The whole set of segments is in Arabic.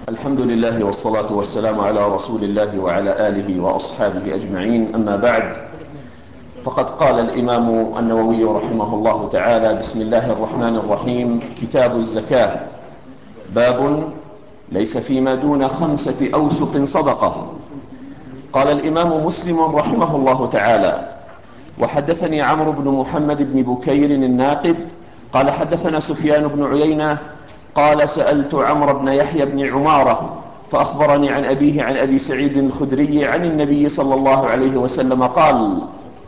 الحمد لله والصلاة والسلام على رسول الله وعلى آله وأصحابه أجمعين. أما بعد، فقد قال الإمام النووي رحمه الله تعالى: بسم الله الرحمن الرحيم. كتاب الزكاة. باب ليس فيما دون 5 أوسق صدقة. قال الإمام مسلم رحمه الله تعالى: وحدثني عمرو بن محمد بن بكير الناقد قال حدثنا سفيان بن عيينة قال سألت عمرو بن يحيى بن عمارة فأخبرني عن أبيه عن أبي سعيد الخدري عن النبي صلى الله عليه وسلم قال: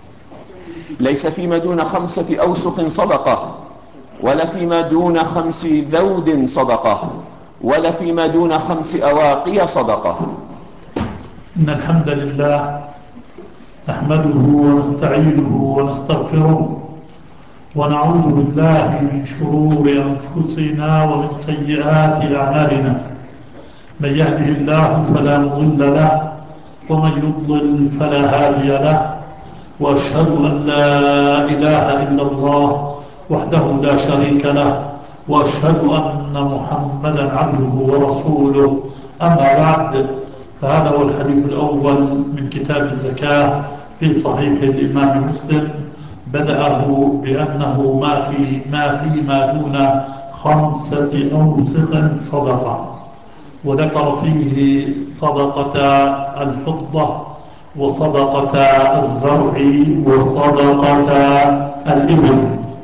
ليس فيما دون 5 أوسق صدقة، ولا فيما دون 5 ذود صدقة، ولا فيما دون 5 أواقي صدقة. إن الحمد لله نحمده ونستعينه ونستغفره ونعوذ بالله من شرور أنفسنا ومن سيئات أعمالنا. من يهده الله فلا مضل له ومن يضلل فلا هادي له، وأشهد أن لا إله إلا الله وحده لا شريك له، وأشهد أن محمدا عبده ورسوله. أما بعد، فهذا هو الحديث الأول من كتاب الزكاة في صحيح الإمام مسلم. بدأه بأنه ما دون 5 أوسق صدقة، وذكر فيه صدقة الفضة وصدقة الزرع وصدقة الإبل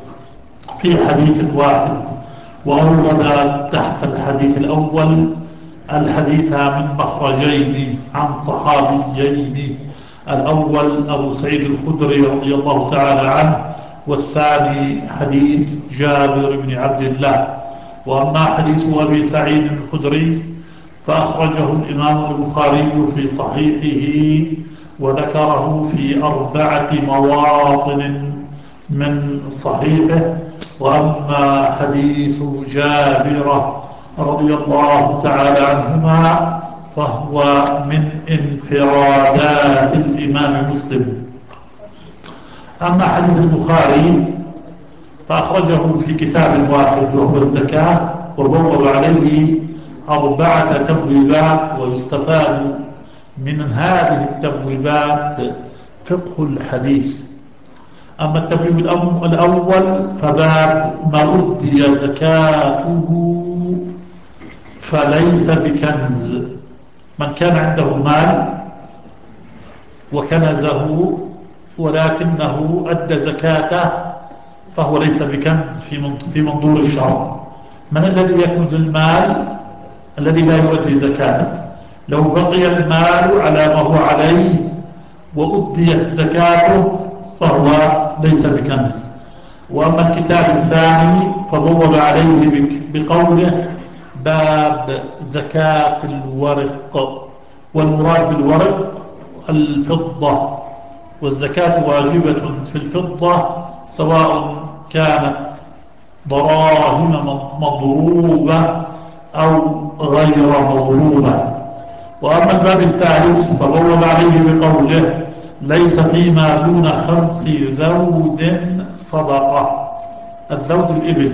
في حديث واحد، وأورد تحت الحديث الأول الحديث من مخرجين عن صحابيين: الأول أبو سعيد الخدري رضي الله تعالى عنه، والثاني حديث جابر بن عبد الله. وأما حديث أبي سعيد الخدري فأخرجه الإمام البخاري في صحيحه وذكره في 4 مواطن من صحيحه. وأما حديث جابر رضي الله تعالى عنهما فهو من انفرادات الإمام مسلم. أما حديث البخاري فأخرجه في كتاب واحد وهو الزكاة، وبوّب عليه 4 تبويبات، ويستفاد من هذه التبويبات فقه الحديث. أما التبويب الأول فباب ما أدي زكاته فليس بكنز: من كان عنده مال وكنزه ولكنه أدى زكاته فهو ليس بكنز في منظور الشرع. من الذي يكنز المال؟ الذي لا يؤدي زكاته. لو بقي المال على ما هو عليه وأديت زكاته فهو ليس بكنز. وأما الكتاب الثاني فضرب عليه بقوله: باب زكاة الورق. والمراد بالورق الفضة، والزكاة واجبة في الفضة سواء كانت دراهم مضروبة أو غير مضروبة. وأما الباب الثالث فضرب عليه بقوله: ليس فيما دون 5 ذود صدقة. الذود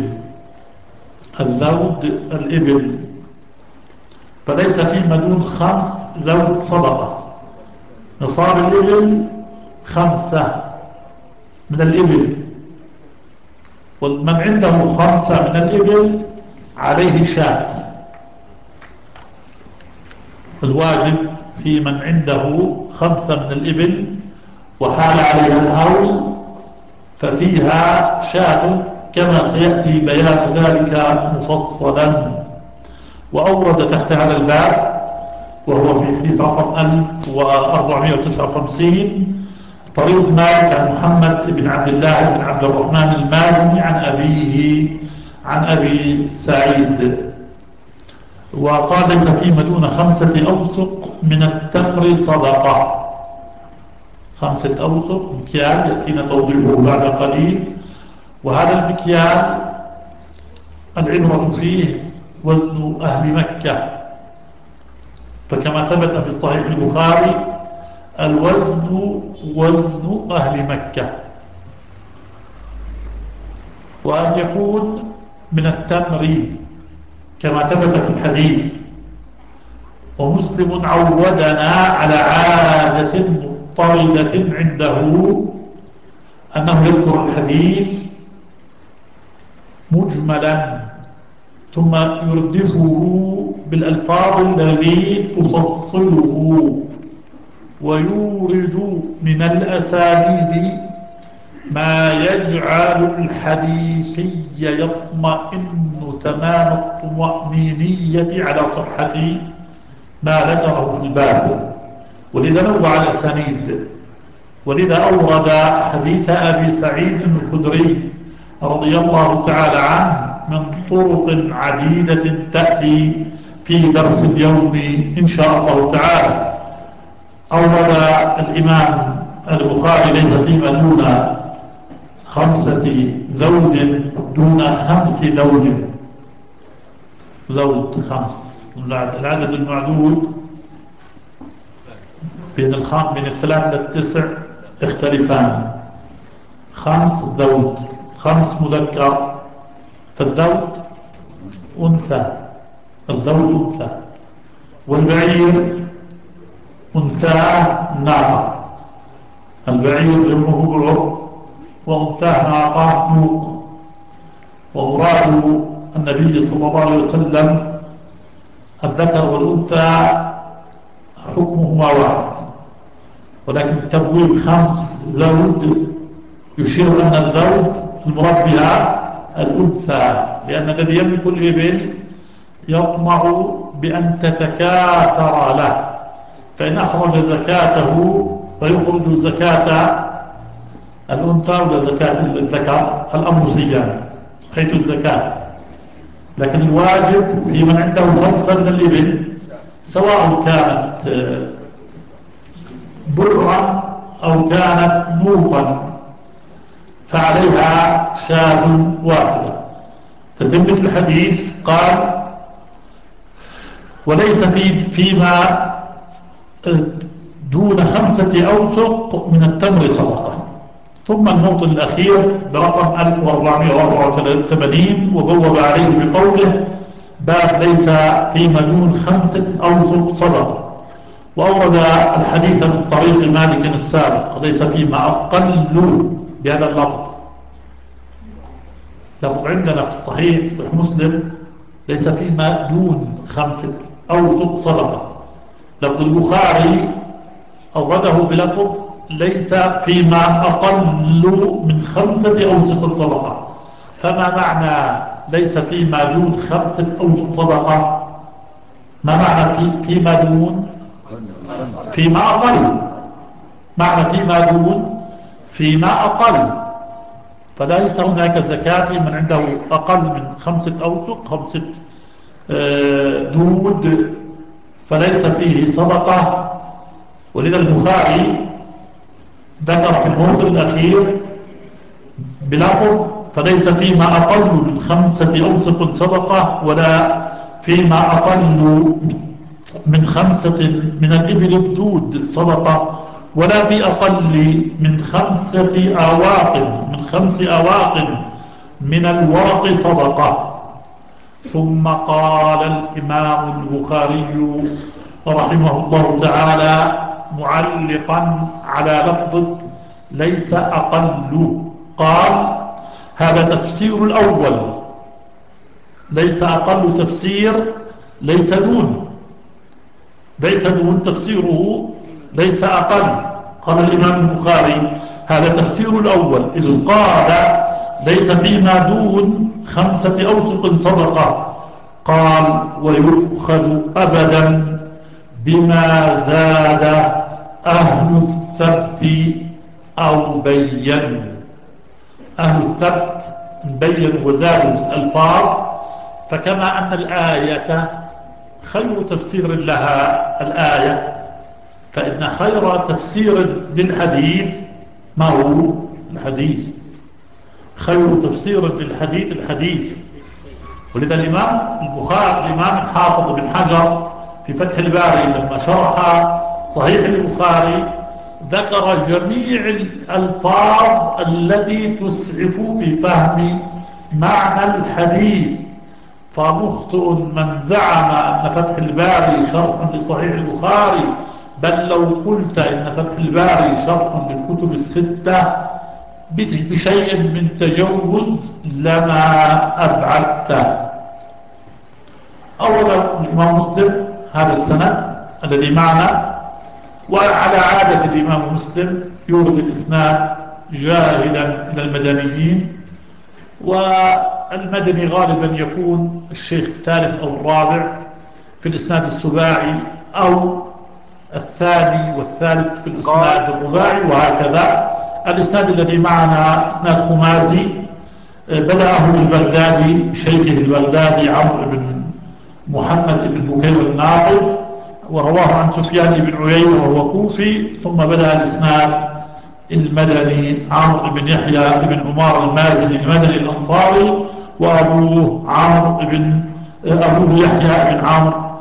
الإبل، فليس فيما دون 5 ذود صدقة. نصاب الإبل 5 من الإبل، ومن عنده 5 من الإبل عليه شاة. الواجب في من عنده 5 من الإبل وحال عليها الهول ففيها شاة، كما سيأتي بيان ذلك مفصلا. وأورد تحت هذا الباب، وهو في حديث رقم 1459، طريق مالك عن محمد بن عبد الله بن عبد الرحمن المازني عن أبيه عن أبي سعيد، وقال: ليس فيما دون 5 أوسق من التمر صدقة. 5 أوسق مكيال يأتينا توضيحه بعد قليل. وهذا المكيال العبرة فيه وزن أهل مكة، فكما ثبت في صحيح البخاري: الوزن وزن أهل مكة. وأن يكون من التمر كما ثبت في الحديث ومسلم عودنا على عادة مضطردة عنده أنه يذكر الحديث مجملا ثم يردفه بالألفاظ التي تفصله ويورد من الأسانيد ما يجعل الحديثي يطمئن تمام الطمأنينية على صحة ما ذكره في الباب. ولذا نوع الأسانيد، ولذا أورد حديث أبي سعيد الخدري رضي الله تعالى عنه من طرق عديدة تأتي في درس اليوم إن شاء الله تعالى. أورد الإمام البخاري ليس فيما دون 5 زوج دون 5 زوج، زوج 5، العدد المعدود بين 3 لل9 يختلفان. 5 زوج، 5 مذكر، فالزوج أنثى، الزوج أنثى، والبعير أنثاه ناقة، البعير جمعه بعر وأنثاه ناقة نوق. ومراد النبي صلى الله عليه وسلم الذكر والأنثى حكمهما واحد، ولكن تبويب 5 زوج يشير أن الزوج المراد بها الأنثى، لأن الذي يملك الإبل يطمع بأن تتكاثر له، فإن أخرج زكاته فيخرج زكاة الأنثى ولا زكاة الذكر، الأمر سيان حيث الزكاة. لكن الواجب في من عنده 5 من الإبل سواء كانت برا أو كانت نوقا فعليها شاة واحدة. تتمة الحديث قال: وليس فيما دون 5 أوسق من التمر صدقة. ثم الموطن الأخير برقم 1484 وبوب عليه بقوله: باب ليس فيما دون 5 أوسق صدقة. وأورد الحديث من طريق مالك السابق: ليس فيما أقل بهذا اللفظ. لفظ عندنا في الصحيح صحيح مسلم: ليس فيما دون 5 أوسق صدقة. لفظ البخاري أورده بلفظ: ليس فيما أقل من 5 أوسق صدقة. فما معنى ليس فيما دون 5 أوسق صدقة؟ ما معنى فيما دون؟ فيما أقل. معنى فيما دون فيما أقل، فليس هناك زكاة في من عنده أقل من 5 أوسق، 5 دود، فليس فيه صدقة. ولذا البخاري ذكر في الموضع الأخير بلفظ: فليس فيما أقل من 5 أوسق صدقة، ولا فيما أقل من 5 من الإبل الدود صدقة، ولا في أقل من 5 أواق من الورق صدقة. ثم قال الإمام البخاري رحمه الله تعالى معلقا على لفظ ليس أقل، قال: هذا تفسير الأول، ليس أقل تفسير ليس دون، ليس دون تفسيره ليس أقل. قال الإمام البخاري: هذا تفسير الأول، إذ قال ليس فيما دون 5 أوسق صدقة. قال: ويؤخذ أبدا بما زاد أهل الثبت أو بين. أهل الثبت بين وزادوا الألفاظ، فكما أن الآية خير تفسير لها الآية، فإن خير تفسير للحديث ما هو الحديث، خير تفسير للحديث الحديث. ولذا الإمام البخاري الإمام الحافظ بن حجر في فتح الباري لما شرح صحيح البخاري ذكر جميع الألفاظ التي تسعف في فهم معنى الحديث، فمخطئ من زعم أن فتح الباري شرح لصحيح البخاري، بل لو قلت إن فتح الباري شرح للكتب الستة بشيء من تجوز لما أبعدته. أولا الإمام مسلم هذا السند الذي معنا، وعلى عادة الإمام مسلم يورد الإسناد جاهلا إلى المدنيين، والمدني غالبا يكون الشيخ الثالث أو الرابع في الإسناد السباعي، أو الثاني والثالث في الإسناد الرباعي، وهكذا. الإسناد الذي معنا إسناد خماسي، بدأه البغدادي شيخه البغدادي عمرو بن محمد بن بكير الناقد، ورواه عن سفيان بن عيينة وهو كوفي، ثم بدأ الإسناد المدني عمرو بن يحيى بن عمار المازني المدني الأنصاري، وأبوه أبوه يحيى بن عمرو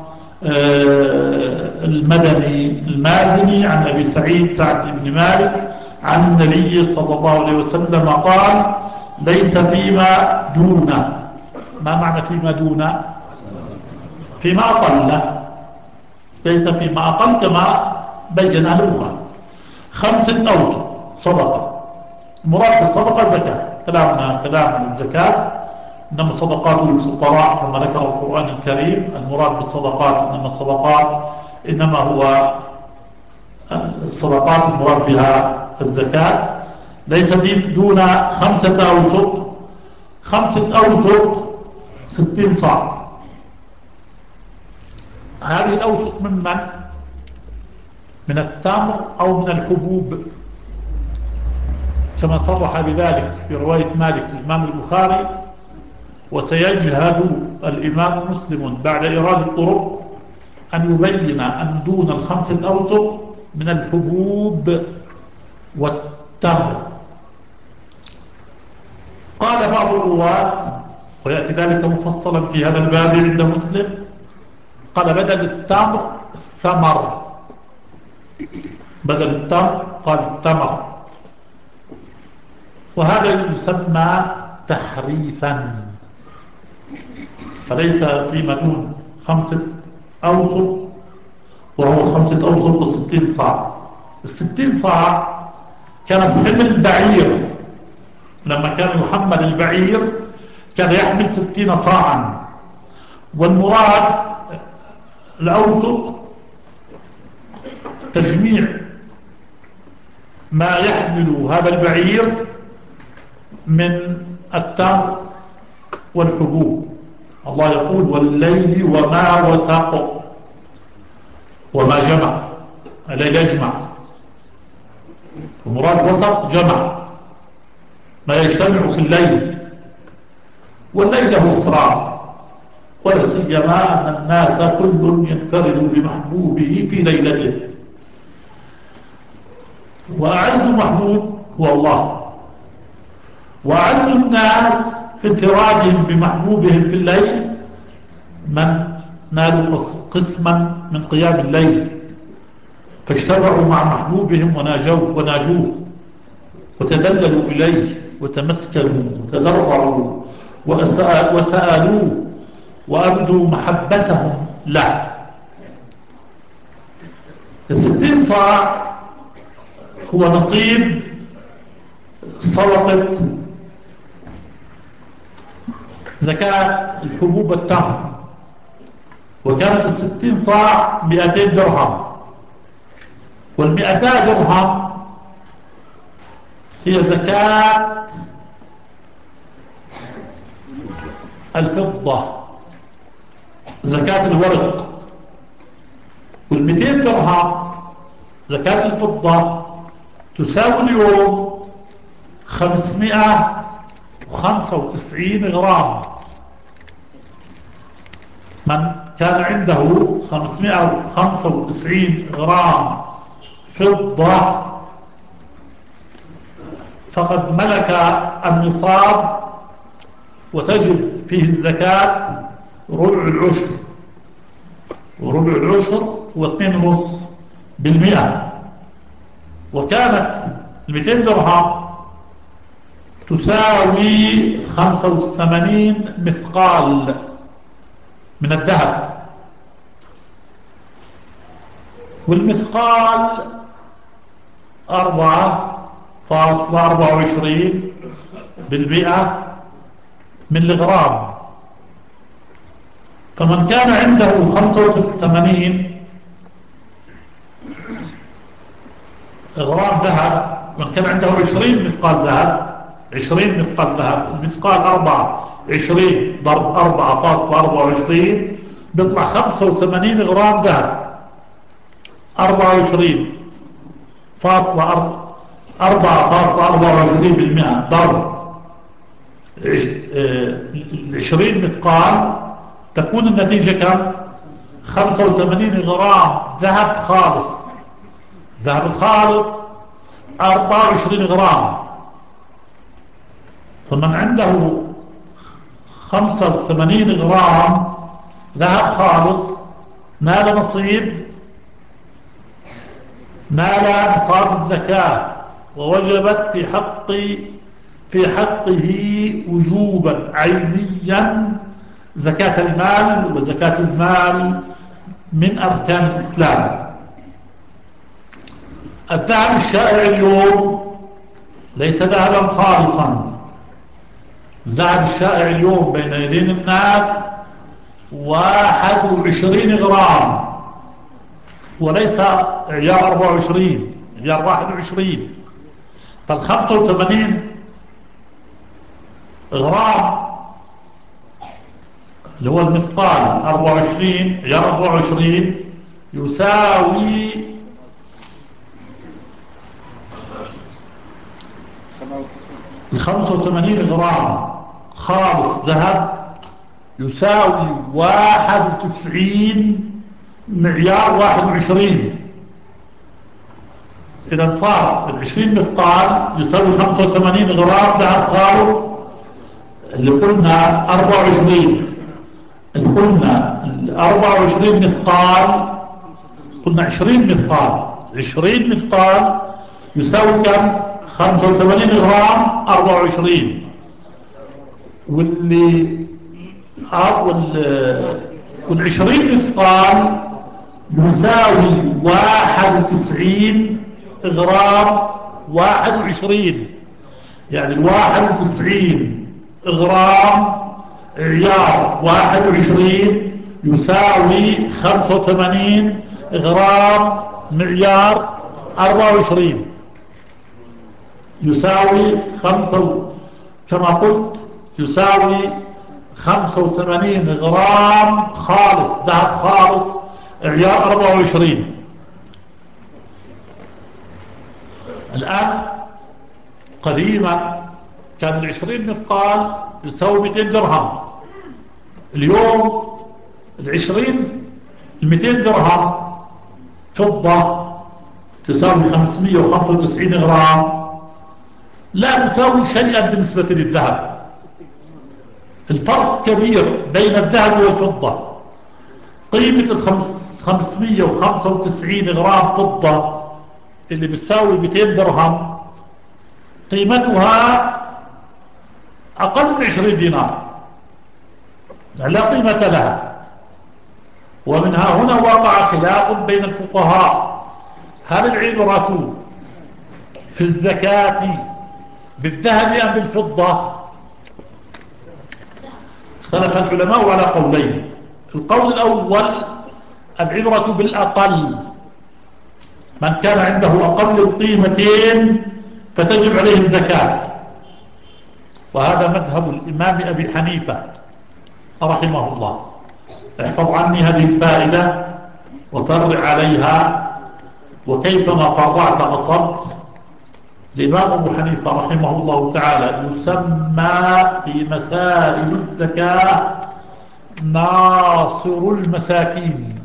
المدني المازني عن أبي سعد بن مالك عن النبي صلى الله عليه وسلم قال: ليس فيما دون. ما معنى فيما دون؟ فيما أقل، ليس فيما أقل كما بين أهل البخاري 5 أوسط صدقة. المراد بالصدقة زكاة، كلامنا كلام الزكاة، إنما الصدقات للفقراء كما ذكر القرآن الكريم. المراد بالصدقات إنما هو الصدقات المراد بها الزكاة. ليس دون 5 أوسط. 5 أوسط 60 صاع. هذه الأوسط من من؟ من التمر أو من الحبوب، كما صرح بذلك في رواية مالك الإمام البخاري. وسيجهد الإمام مسلم بعد إيراد الطرق أن يبين أن دون 5 أوسط من الحبوب والتمر. قال بعض الرواة، ويأتي ذلك مفصلا في هذا الباب عند مسلم، قال بدل التمر الثمر، بدل التمر قال الثمر، وهذا يسمى تحريفا. فليس فيما دون 5 أوسط، وهو 5 أوسط و60 صاع. 60 صاع كانت حمل بعير، لما كان يحمل البعير كان يحمل 60 صاعا. والمراد الأوسط تجميع ما يحمل هذا البعير من التمر والحبوب. الله يقول: والليل وما وسق. وما جمع، الليل يجمع، المراد وسق جمع ما يجتمع في الليل، والليل له إسرار، ولا سيما أن الناس كل ينفرد بمحبوبه في ليلته، وأعز محبوب هو الله. وأعز الناس في انفرادهم بمحبوبهم في الليل من نالوا قسما من قيام الليل، فاجتمعوا مع محبوبهم وناجوه وتذللوا إليه وتمسكنوا وتضرعوا وسألوه وأبدوا محبتهم له. 60 صاع هو نصيب صدقة زكاة الحبوب والتمر، وكانت 60 صاع 200 درهم، وال200 درهم هي زكاة الفضة، زكاة الورق. وال200 درهم زكاة الفضة تساوي اليوم 595 غرام. من كان عنده 595 غرام فضة فقد ملك النصاب، وتجب فيه الزكاة ربع العشر، وربع العشر هو 2.5%. وكانت 200 درهم تساوي 85 مثقال، من الذهب. والمثقال 4.24% من الغرام. فمن كان عنده 85 غرام ذهب، من كان عنده 20 مثقال ذهب، 20 مثقال ذهب، المثقال 24 ضرب 4.24 بيطلع 85 غرام ذهب. 24.4% ضرب 20 مثقال، تكون النتيجة كم؟ 85 غرام ذهب خالص. ذهب الخالص 24 غرام. فمن عنده 85 غرام ذهب خالص نال نصاب الزكاة، ووجبت في حقه وجوبا عينيا زكاة المال. وزكاة المال من أركان الإسلام. الذهب الشائع اليوم ليس ذهبا خالصا. الذهب الشائع اليوم بين يدين الناس 21 غرام، وليس عيار 24، عيار 21. فال85 غرام اللي هو المثقال 24، عيار 24 يساوي 85 غرام خالص ذهب يساوي 91 معيار 21. إذا صار 20 مثقال يساوي 85 غرام ذهب خالص، اللي قلنا 24، اللي قلنا 24 مثقال، قلنا 20 مثقال، 20 مثقال يساوي كم؟ 85 غرام 24. وال20 مثقال يساوي 91 غرام 21. يعني 91 غرام عيار 21 يساوي 85 غرام معيار 24. يساوي كما قلت يساوي 85 غرام خالص ذهب خالص عيار 24. الآن قديما كان 20 مثقال يساوي 200 درهم. اليوم 200 درهم فضة تساوي 595 غرام، لا تساوي شيئا بالنسبة للذهب. الفرق كبير بين الذهب والفضة. قيمة 595 غرام فضة اللي بتساوي 200 درهم قيمتها أقل من 20 دينار، لا قيمة لها. ومنها هنا وقع خلاف بين الفقهاء: هل العبرة في الزكاة بالذهب أم بالفضة؟ اختلف العلماء على قولين. القول الأول: العبرة بالأقل، من كان عنده أقل القيمتين فتجب عليه الزكاة. وهذا مذهب الإمام أبي حنيفة رحمه الله. احفظ عني هذه الفائدة وفرع عليها، وكيفما فرعت أصبت. الإمام أبو حنيفة رحمه الله تعالى يسمى في مسائل الزكاة ناصر المساكين.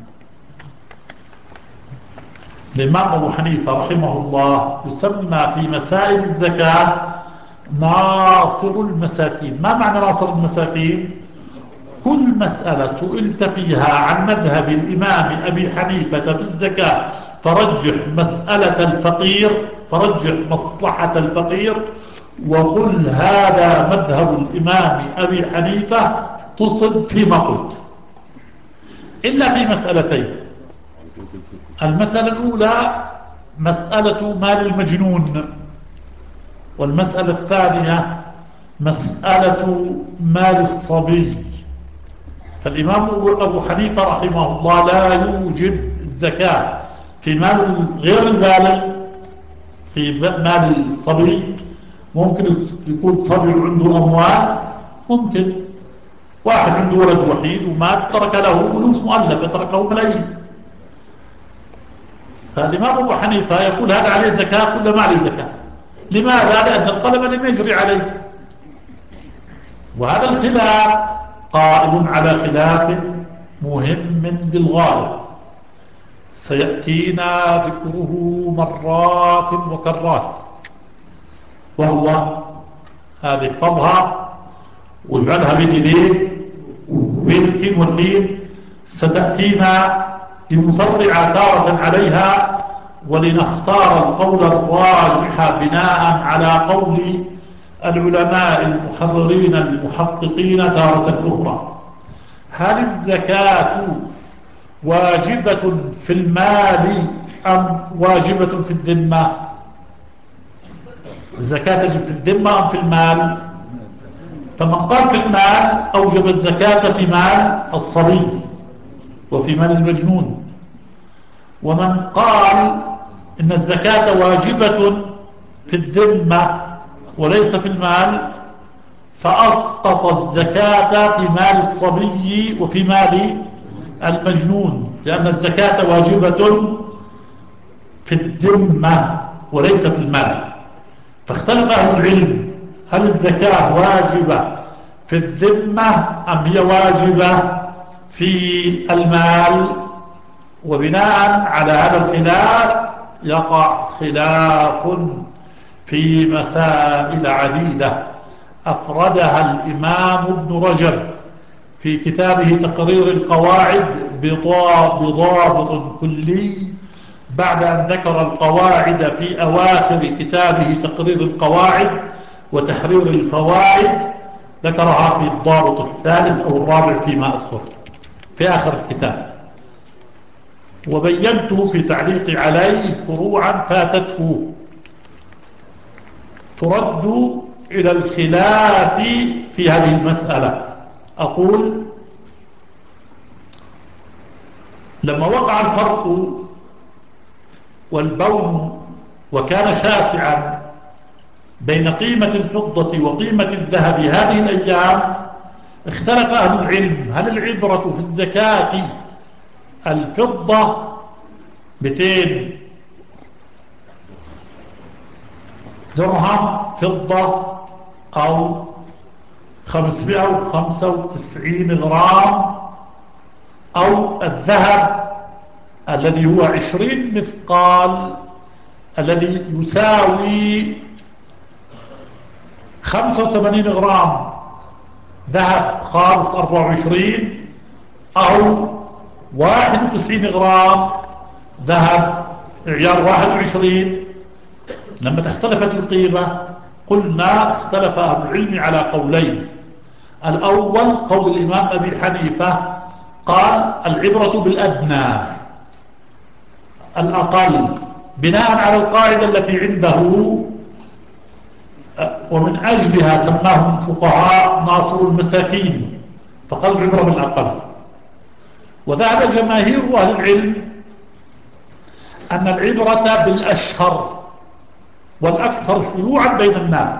الإمام أبو حنيفة رحمه الله يسمى في مسائل الزكاة ناصر المساكين. ما معنى ناصر المساكين؟ كل مسألة سئلت فيها عن مذهب الإمام أبي حنيفة في الزكاة فرجح مسألة الفقير، فرجح مصلحة الفقير وقل هذا مذهب الإمام أبي حنيفة، تصب فيما قلت. إلا في مسألتين. المسألة الأولى مسألة مال المجنون، والمسألة الثانية مسألة مال الصبي. فالإمام أبو حنيفة رحمه الله لا يوجب الزكاة في مال غير البالغ، في مال الصبي. ممكن يكون صبي عنده أموال، ممكن واحد عنده ولد وحيد ومات ترك له فلوس مؤلفة، ترك له ملايين. فالإمام أبو حنيفة يقول هذا عليه زكاة كل ما عليه زكاة. لماذا؟ لأن القلم لم يجري عليه. وهذا الخلاف قائم على خلاف مهم للغاية سيأتينا ذكره مرات وكرات، وهو هذه احفظها واجعلها بين يديك بين الحين والحين. ستأتينا لنصرع تارة عليها ولنختار القول الراجح بناء على قول العلماء المحررين المحققين تارة أخرى. هل الزكاة واجبة في المال أم واجبة في الذمة؟ الزكاة تجب في الذمة أم في المال؟ فمن قال في المال أوجب الزكاة في مال الصبي وفي مال المجنون. ومن قال إن الزكاة واجبة في الذمة وليس في المال فأسقط الزكاة في مال الصبي وفي مال المجنون، لأن الزكاة واجبة في الذمة وليس في المال. فاختلف أهل العلم هل الزكاة واجبة في الذمة أم هي واجبة في المال. وبناء على هذا الخلاف يقع خلاف في مسائل عديدة أفردها الإمام ابن رجب في كتابه تقرير القواعد بضابط كلي، بعد أن ذكر القواعد في أواخر كتابه تقرير القواعد وتحرير الفوائد، ذكرها في الضابط الثالث أو الرابع فيما أذكر في آخر الكتاب. وبينت في تعليقي عليه فروعا فاتته ترد إلى الخلاف في هذه المسألة. أقول لما وقع الفرق والبون وكان شاسعا بين قيمة الفضة وقيمة الذهب هذه الأيام، اختلف أهل العلم هل العبرة في الزكاة الفضة 200 درهم فضة أو 595 غرام، أو الذهب الذي هو 20 مثقال الذي يساوي 85 غرام ذهب خالص 24، أو 91 غرام ذهب عيار 21. لما اختلفت القيمة قلنا اختلف أهل العلم على قولين. الأول قول الإمام أبي حنيفة قال العبرة بالأدنى الأقل بناء على القاعدة التي عنده، ومن أجلها سماهم الفقهاء ناصر المساكين، فقال العبرة بالأقل. وذهب جماهير أهل العلم أن العبرة بالأشهر والأكثر شيوعا بين الناس.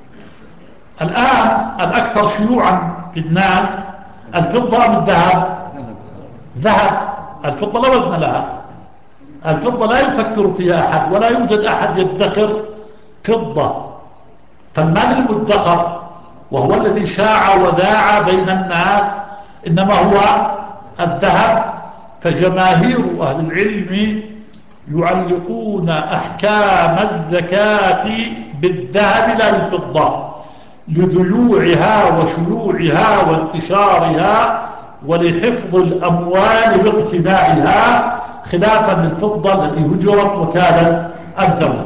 الآن الأكثر شيوعا في الناس الفضة أم الذهب؟ ذهب. الفضة لا وزن لها، الفضة لا يفكر فيها أحد ولا يوجد أحد يدخر فضة. فالمال المدخر وهو الذي شاع وذاع بين الناس إنما هو الذهب. فجماهير أهل العلم يعلقون أحكام الزكاة بالذهب لا بالفضة لذيوعها وشيوعها وانتشارها ولحفظ الأموال باقتنائها، خلافا للفضة التي هجرت وكانت الدولة.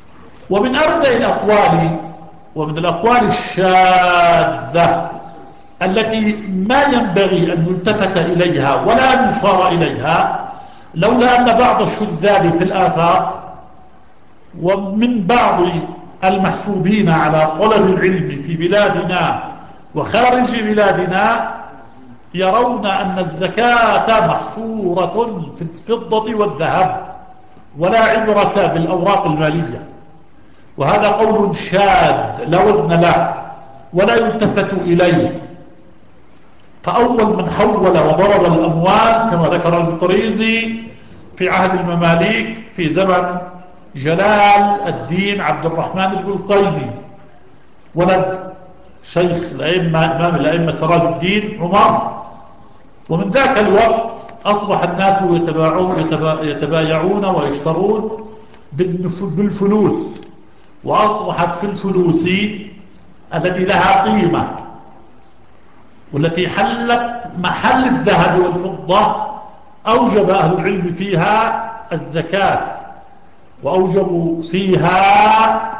ومن أردى الأقوال ومن الأقوال الشاذة التي ما ينبغي أن يلتفت إليها ولا أن يشار إليها، لولا أن بعض الشذاذ في الآفاق ومن بعض المحسوبين على طلب العلم في بلادنا وخارج بلادنا يرون أن الزكاة محصورة في الفضة والذهب ولا عبرة بالأوراق المالية، وهذا قول شاذ لا وزن له ولا يلتفت إليه. فأول من حول وضرب الأموال كما ذكر الطريزي في عهد المماليك في زمن جلال الدين عبد الرحمن البلقيني ولد شيخ الأئمة إمام الأئمة سراج الدين عمر، ومن ذاك الوقت أصبح الناس يتبايعون ويشترون بالفلوس، وأصبحت في الفلوس التي لها قيمة والتي حلت محل الذهب والفضة أوجب أهل العلم فيها الزكاة، وأوجبوا فيها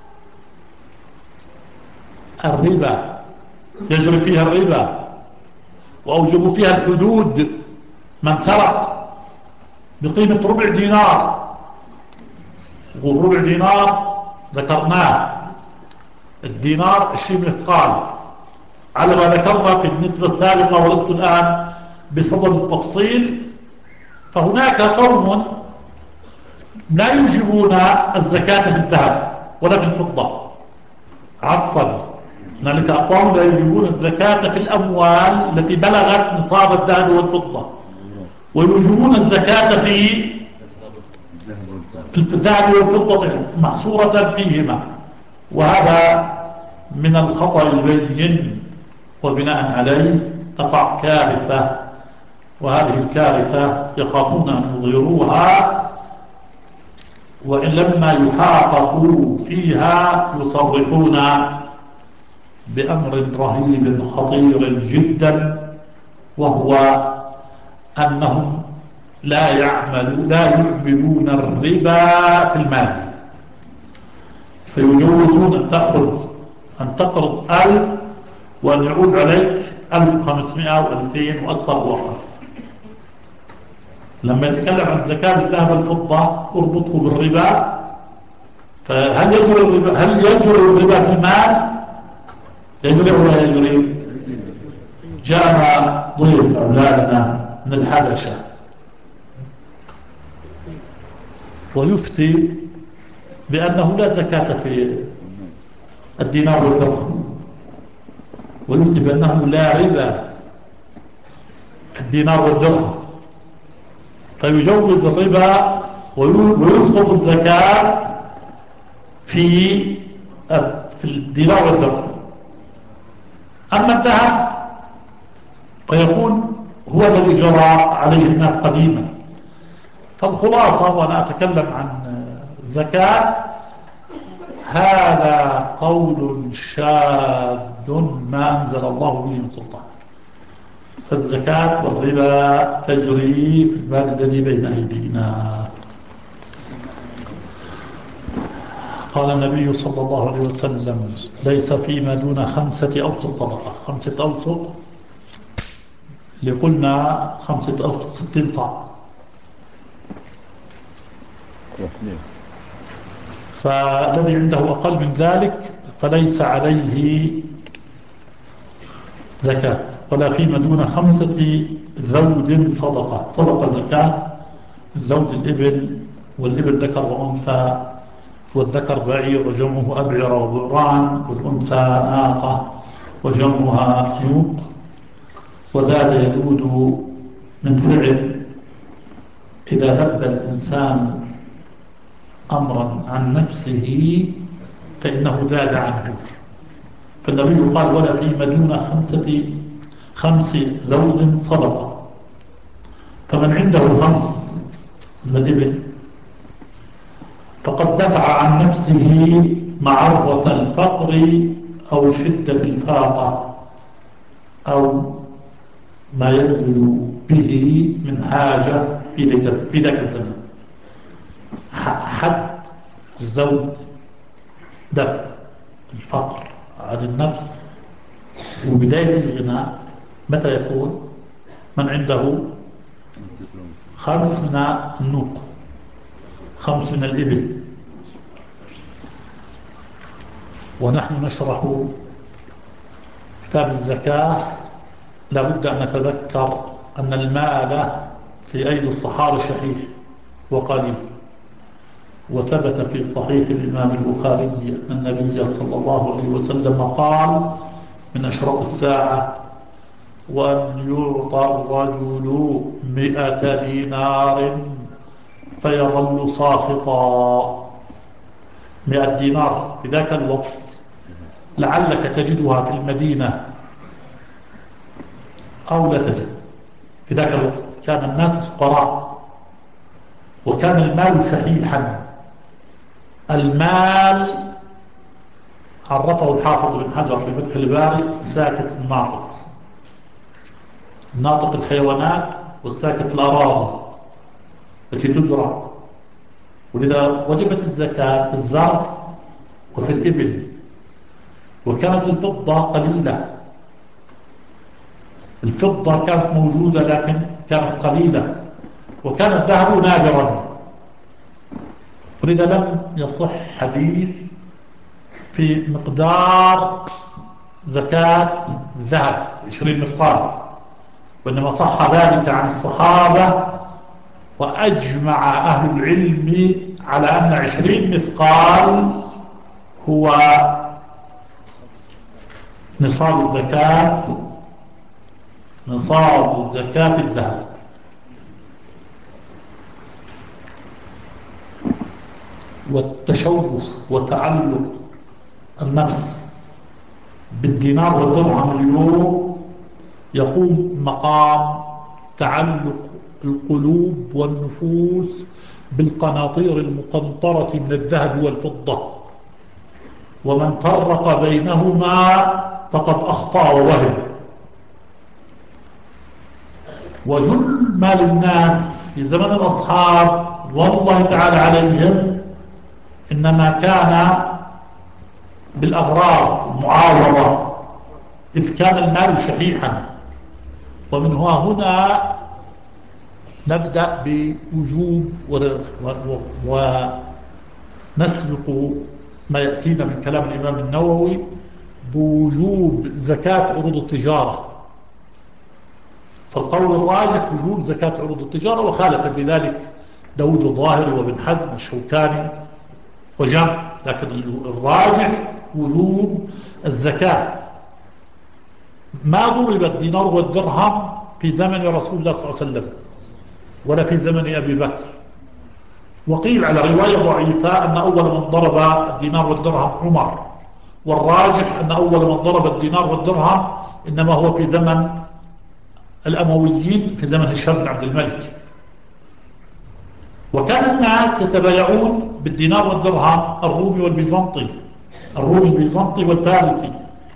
الربا، يجري فيها الربا، وأوجبوا فيها الحدود. من سرق بقيمة ربع دينار، وربع دينار ذكرناه، الدينار 20 مثقال على ما ذكرنا في النسبة السابقة ولست الآن بصدد التفصيل. فهناك قوم لا يوجبون الزكاة في الذهب ولا في الفضة، عفوا، هنالك أقوام لا يوجبون الزكاة في الأموال التي بلغت نصاب الذهب والفضة، ويوجبون الزكاة في الذهب والفضة محصورة فيهما، وهذا من الخطأ البين، وبناء عليه تقع كارثة، وهذه الكارثة يخافون أن يظهروها، وإن لما يحاققوا فيها يصرحون بأمر رهيب خطير جدا، وهو أنهم لا يعملون الربا في المال، فيجوزون أن تقرض 1000 وأن يعود عليك 1500 و2000 وأكثر وأقل. لما يتكلم عن زكاة الذهب والفضة اربطه بالربا، فهل يجري الربا في المال؟ يجري ولا يجري؟ جاء ضيف أولادنا من الحبشة ويفتي بأنه لا زكاة في الدينار والدرهم، ويفتي بأنه لا ربا في الدينار والدرهم، فيجوز الربا ويسقط الزكاة في الدينار والدرهم. أما الذهب فيكون هو الذي جرى عليه الناس قديما. فالخلاصة، وأنا أتكلم عن الزكاة، هذا قول شاذ ما أنزل الله به من سلطان، فالزكاة والربا تجري في المال الذي بين أيدينا. قال النبي صلى الله عليه وسلم: ليس فيما دون 5 أوسط صدقة. 5 أوسط اللي قلنا 5 أوسط 60 صاع، فالذي عنده أقل من ذلك فليس عليه زكاة، ولا فيما دون 5 ذود صدقة زكاة. الزوج الإبل، والإبل ذكر وأنثى، والذكر بعير وجمعه أبعر وبعران، والأنثى ناقة وجمعها نوق. وذلك يدود من فعل إذا لبى الإنسان أمرا عن نفسه فإنه زاد عنه. فالنبي قال: ولا فيما دون 5 ذود صدقة. فمن عنده 5 من الإبل فقد دفع عن نفسه معرة الفقر أو شدة الفاقة أو ما ينزل به من حاجة في ذاك الزمن. حد الزوج دفع الفقر عن النفس وبداية الغناء متى يكون؟ من عنده 5 من النوق، 5 من الإبل. ونحن نشرح كتاب الزكاة، لابد أن نتذكر أن المال في أيدي الصحابة شحيح وقليل. وثبت في صحيح الإمام البخاري أن النبي صلى الله عليه وسلم قال: من أشراط الساعة وأن يعطى الرجل 100 دينار فيظل ساخطا. 100 دينار في ذاك الوقت لعلك تجدها في المدينة أو لا تجد. في ذاك الوقت كان الناس فقراء وكان المال شحيحا. المال عرفه الحافظ بن حجر في فتح الباري: الساكت الناطق، الناطق الحيوانات والساكت الأراضي التي تزرع. ولذا وجبت الزكاة في الزرع وفي الإبل. وكانت الفضة قليلة، الفضة كانت موجودة لكن كانت قليلة، وكان الذهب نادرا. ولذا لم يصح حديث في مقدار زكاة الذهب 20 مثقال، وإنما صح ذلك عن الصحابة. وأجمع أهل العلم على أن 20 مثقال هو نصاب الزكاة، نصاب زكاة الذهب. والتشوف وتعلق النفس بالدينار والدرهم اليوم يقوم مقام تعلق القلوب والنفوس بالقناطير المقنطرة من الذهب والفضة. ومن فرق بينهما فقد أخطأ ووهم. وجل مال الناس في زمن الأصحاب والله تعالى عليهم إنما كان بالأغراض المعاوضة، إذ كان المال شحيحا. ومن هنا نبدأ بوجوب ونسبق ما يأتينا من كلام الإمام النووي بوجوب زكاة عروض التجارة. فالقول الراجح وجوب زكاة عروض التجارة، وخالف بذلك داود الظاهري وابن حزم والشوكاني وجمع، لكن الراجح وجوب الزكاة. ما ضرب الدينار والدرهم في زمن رسول الله صلى الله عليه وسلم ولا في زمن أبي بكر. وقيل على رواية ضعيفة أن أول من ضرب الدينار والدرهم عمر، والراجح أن أول من ضرب الدينار والدرهم إنما هو في زمن الأمويين، في زمن هشام بن عبد الملك. وكان الناس يتبايعون بالدينار والدرهم الرومي والبيزنطي، الرومي البيزنطي والفارسي،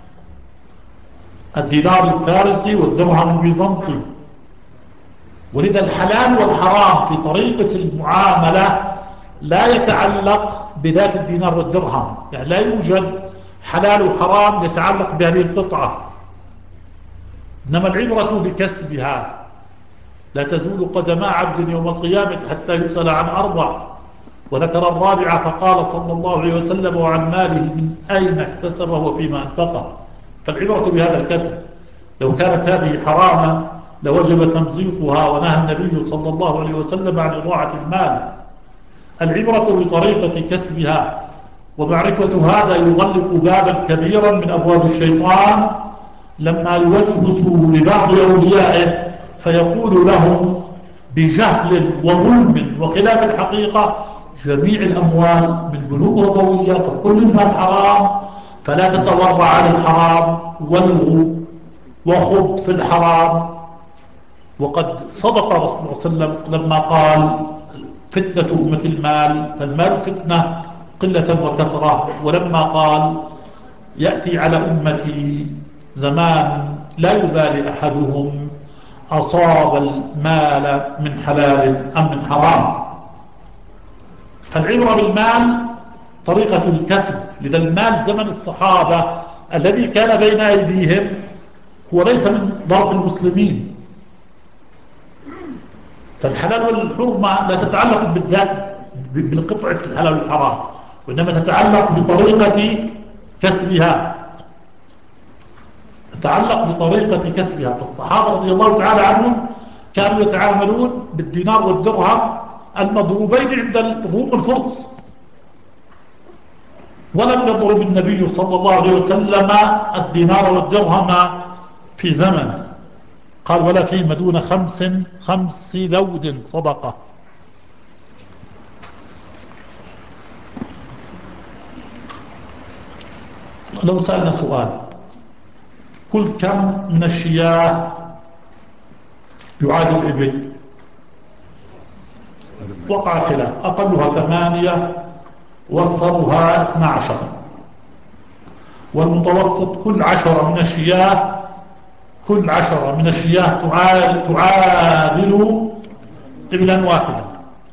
الدينار الفارسي والدرهم البيزنطي. ولذا الحلال والحرام في طريقة المعاملة لا يتعلق بذات الدينار والدرهم، يعني لا يوجد حلال وحرام يتعلق بهذه القطعة، إنما العبرة بكسبها. لا تزول قدما عبد يوم القيامة حتى يسأل عن 4. وذكر الرابعة فقال صلى الله عليه وسلم: وعن ماله من أين اكتسبه وفيما أنفقه. فالعبرة بهذا الكسب. لو كانت هذه حراما لوجب تمزيقها، ونهى النبي صلى الله عليه وسلم عن إضاعة المال. العبرة بطريقة كسبها، ومعرفة هذا يغلق بابا كبيرا من أبواب الشيطان لما يوسوس لبعض أوليائه فيقول لهم بجهل وظلم وخلاف الحقيقة: جميع الأموال من بنوك ربوية، فكل المال حرام، فلا تتورع عن الحرام والغوا وخض في الحرام. وقد صدق رسول الله صلى الله عليه وسلم لما قال: فتنة أمة المال، فالمال فتنة قلة وكثرة. ولما قال: يأتي على أمتي زمان لا يبالي أحدهم أصاب المال من حلال أم من حرام. فالعبرة بالمال طريقة الكسب. لذا المال زمن الصحابة الذي كان بين أيديهم هو ليس من ضرب المسلمين. فالحلال والحرمة لا تتعلق بالذات بالقطعة الحلال والحرام، وإنما تتعلق بطريقة كسبها، فالصحابة رضي الله تعالى عنهم كانوا يتعاملون بالدينار والدرهم المضروبين عند الروم الفرس، ولم يضرب النبي صلى الله عليه وسلم الدينار والدرهم في زمن، قال ولا فيما دون خمس ذود صدقة. لو سألنا سؤال قل كم من الشياه يعادل الإبل؟ وقع خلاف، أقلها 8 وأكثرها 12، والمتوسط كل 10 من الشياه تعادل إبلا واحدة.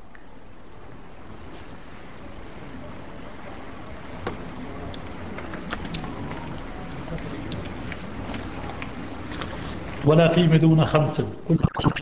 ولا فيما دون 5 كل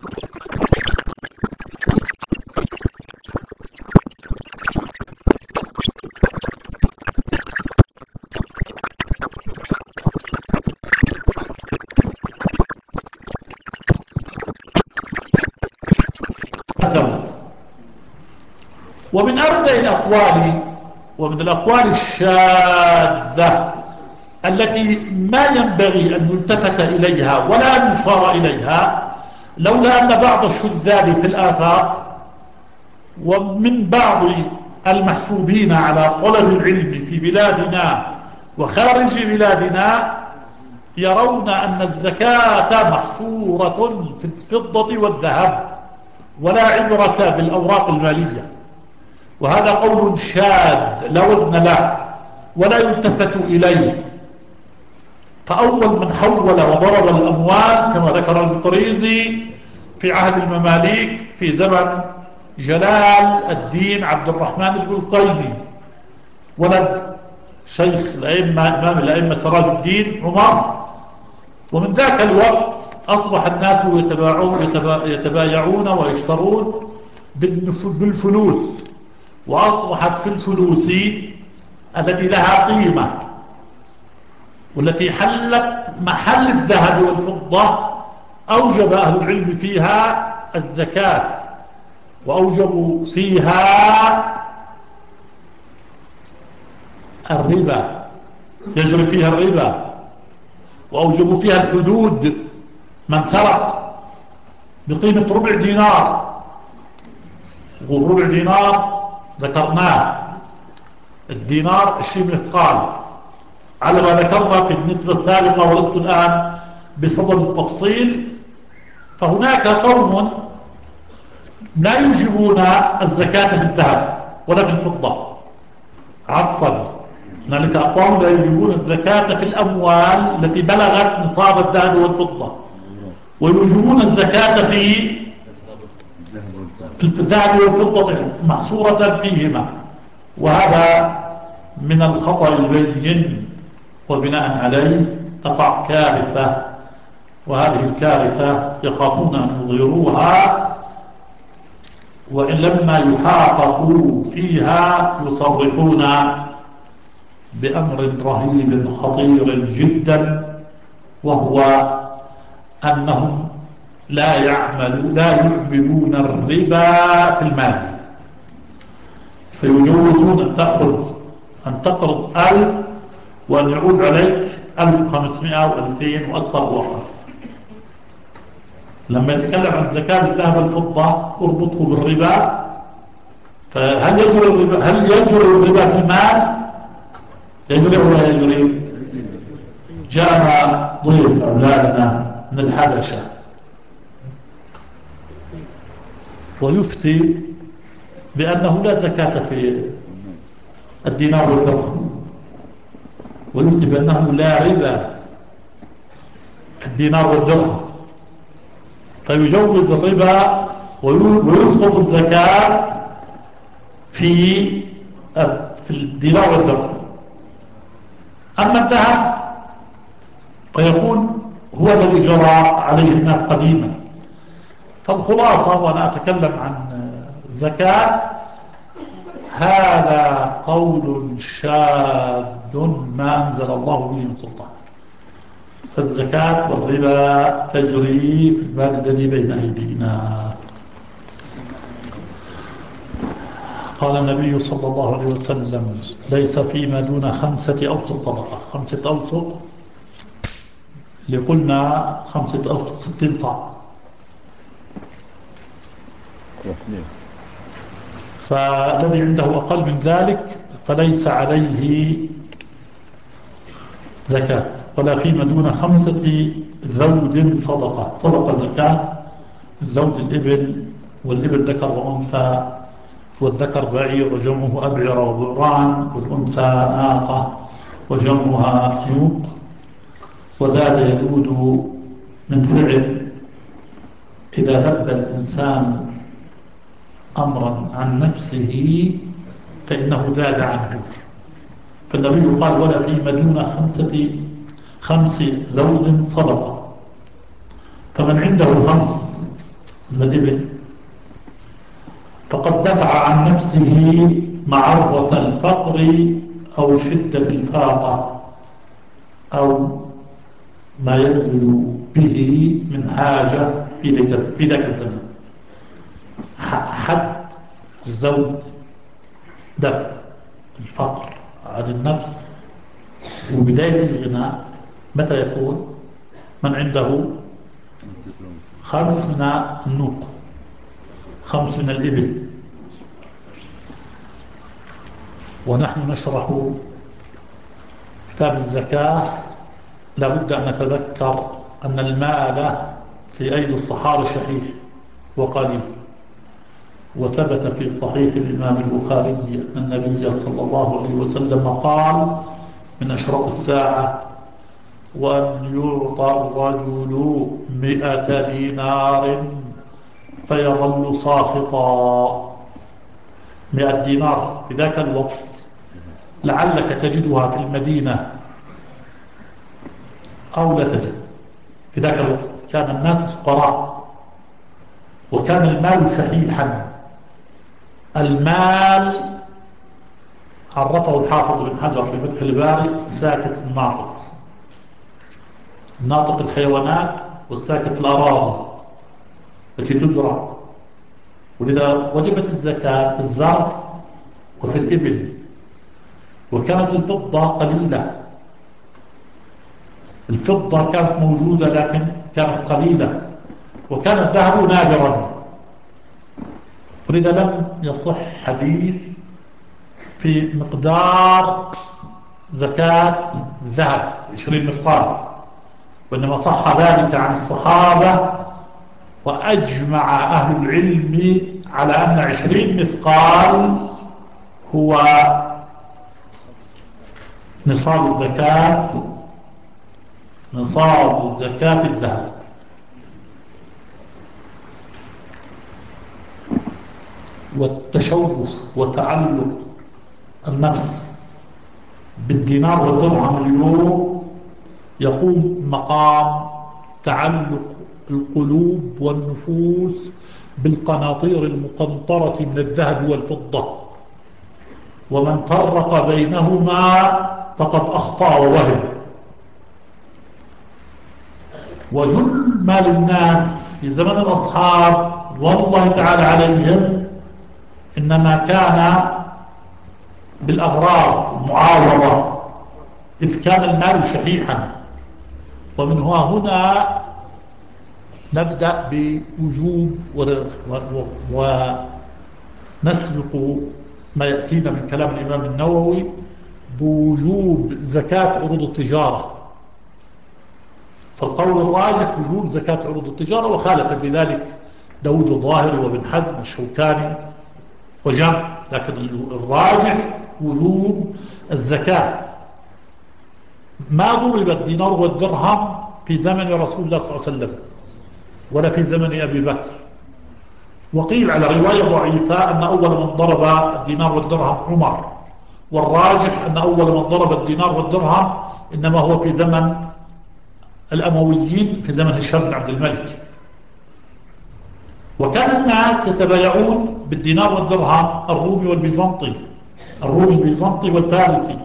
ومن أردى الأقوال ومن الأقوال الشاذة التي ما ينبغي أن يلتفت إليها ولا أن يشار إليها، لولا أن بعض الشذاذ في الآفاق ومن بعض المحسوبين على طلب العلم في بلادنا وخارج بلادنا يرون أن الزكاة محصورة في الفضة والذهب ولا عبرة بالأوراق المالية، وهذا قول شاذ لا وزن له ولا يلتفت إليه. فأول من حول وضرب الأموال كما ذكر الطريزي في عهد المماليك في زمن جلال الدين عبد الرحمن البلقيني ولد شيخ الأئمة إمام الأئمة سراج الدين عمر، ومن ذاك الوقت أصبح الناس يتبايعون ويشترون بالفلوس، وأصبحت في الفلوس التي لها قيمة والتي حلت محل الذهب والفضة أوجب أهل العلم فيها الزكاة، وأوجبوا فيها الربا، يجري فيها الربا، وأوجبوا فيها الحدود. من سرق بقيمة ربع دينار، والربع دينار ذكرناه، الدينار الشيء مثقال على ما ذكرنا في النسبة السابقة ولست الآن بصدد التفصيل. فهناك قوم لا يوجبون الزكاة في الذهب ولا في الفضة، عفوا، هنالك أقوام لا يوجبون الزكاة في الأموال التي بلغت نصاب الذهب والفضة، ويوجبون الزكاة في الذهب والفضة محصورة فيهما، وهذا من الخطأ البين، وبناء عليه تقع كارثة، وهذه الكارثة يخافون أن يظهروها، وإن لما يحاققوا فيها يصرحون بأمر رهيب خطير جدا، وهو أنهم لا يعملون الربا في المال، فيجوزون أن تقرض 1000 وأن يعود عليك 1500 و2000 وأكثر وأقل. لما يتكلم عن زكاة الذهب والفضة اربطه بالربا، فهل يجري الربا في المال؟ يجري ولا يجري؟ جاء ضيف أولادنا من الحبشة ويفتي بأنه لا زكاة في الدينار والدرهم، ويفتي بأنه لا ربا في الدينار والدرهم، فيجوز الربا ويسقط الزكاة في الدينار والدرهم. أما الذهب ويكون هو الذي جرى عليه الناس قديما. فالخلاصة، وأنا أتكلم عن الزكاة، هذا قول شاذ ما أنزل الله به من سلطان. فالزكاة والربا تجري في المال الذي بين أيدينا. قال النبي صلى الله عليه وسلم: ليس فيما دون 5 أوسق صدقة. 5 أوسق لقلنا 5 أوسق 60 صاع. فالذي عنده أقل من ذلك فليس عليه زكاة، ولا فيما دون 5 ذود صدقة. صدقة زكاة. الزوج الإبل، والإبل ذكر وأنثى، والذكر بعير وجمعه أبعر وبعران، والأنثى ناقة وجمعها نوق. وذلك يدود من فعل إذا لبى الإنسان أمرا عن نفسه فإنه زاد عنه. فالنبي قال: ولا فيما دون 5 ذود صدقة. فمن عنده 5 من الإبل فقد دفع عن نفسه معرة الفقر أو شدة الفاقة أو ما ينزل به من حاجة في ذاك الزمن. حد الزوج دفع الفقر عن النفس وبداية الغناء متى يكون؟ من عنده 5 من النوق، 5 من الإبل. ونحن نشرح كتاب الزكاة، لابد أن نتذكر أن المال في أيدي الصحابة شحيح وقليل. وثبت في صحيح الإمام البخاري أن النبي صلى الله عليه وسلم قال: من أشراط الساعة وأن يعطى الرجل 100 دينار فيظل ساخطا. 100 دينار في ذاك الوقت لعلك تجدها في المدينة أو لا تجد. في ذاك الوقت كان الناس فقراء وكان المال شحيحا. المال عرفه الحافظ بن حجر في فتح الباري: الساكت الناطق. الناطق الحيوانات، والساكت الأراضي التي تزرع. ولذا وجبت الزكاة في الزرع وفي الإبل. وكانت الفضة قليلة. الفضة كانت موجودة لكن كانت قليلة، وكان الذهب نادرا. ولذا لم يصح حديث في مقدار زكاة الذهب 20 مثقال، وإنما صح ذلك عن الصحابة. وأجمع أهل العلم على أن 20 مثقال هو نصاب الزكاة، نصاب زكاة الذهب. والتشوف وتعلق النفس بالدينار والدرهم اليوم يقوم مقام تعلق القلوب والنفوس بالقناطير المقنطرة من الذهب والفضة. ومن فرق بينهما فقد أخطأ ووهم. وجل مال الناس في زمن الأصحاب والله تعالى عليهم إنما كان بالأغراض المعاوضة، إذ كان المال شحيحا. ومن هنا نبدأ بوجوب ونسبق ما يأتينا من كلام الإمام النووي بوجوب زكاة عروض التجارة. فالقول الراجح وجوب زكاة عروض التجارة، وخالف بذلك داود الظاهري وابن حزم والشوكاني وجمع، لكن الراجح وجوب الزكاة. ما ضرب الدينار والدرهم في زمن رسول الله صلى الله عليه وسلم ولا في زمن أبي بكر. وقيل على رواية ضعيفة أن أول من ضرب الدينار والدرهم عمر، والراجح أن أول من ضرب الدينار والدرهم إنما هو في زمن الأمويين في زمن هشام بن عبد الملك. وكان الناس يتبايعون بالدينار والدرهم الرومي والبيزنطي، الرومي البيزنطي والفارسي،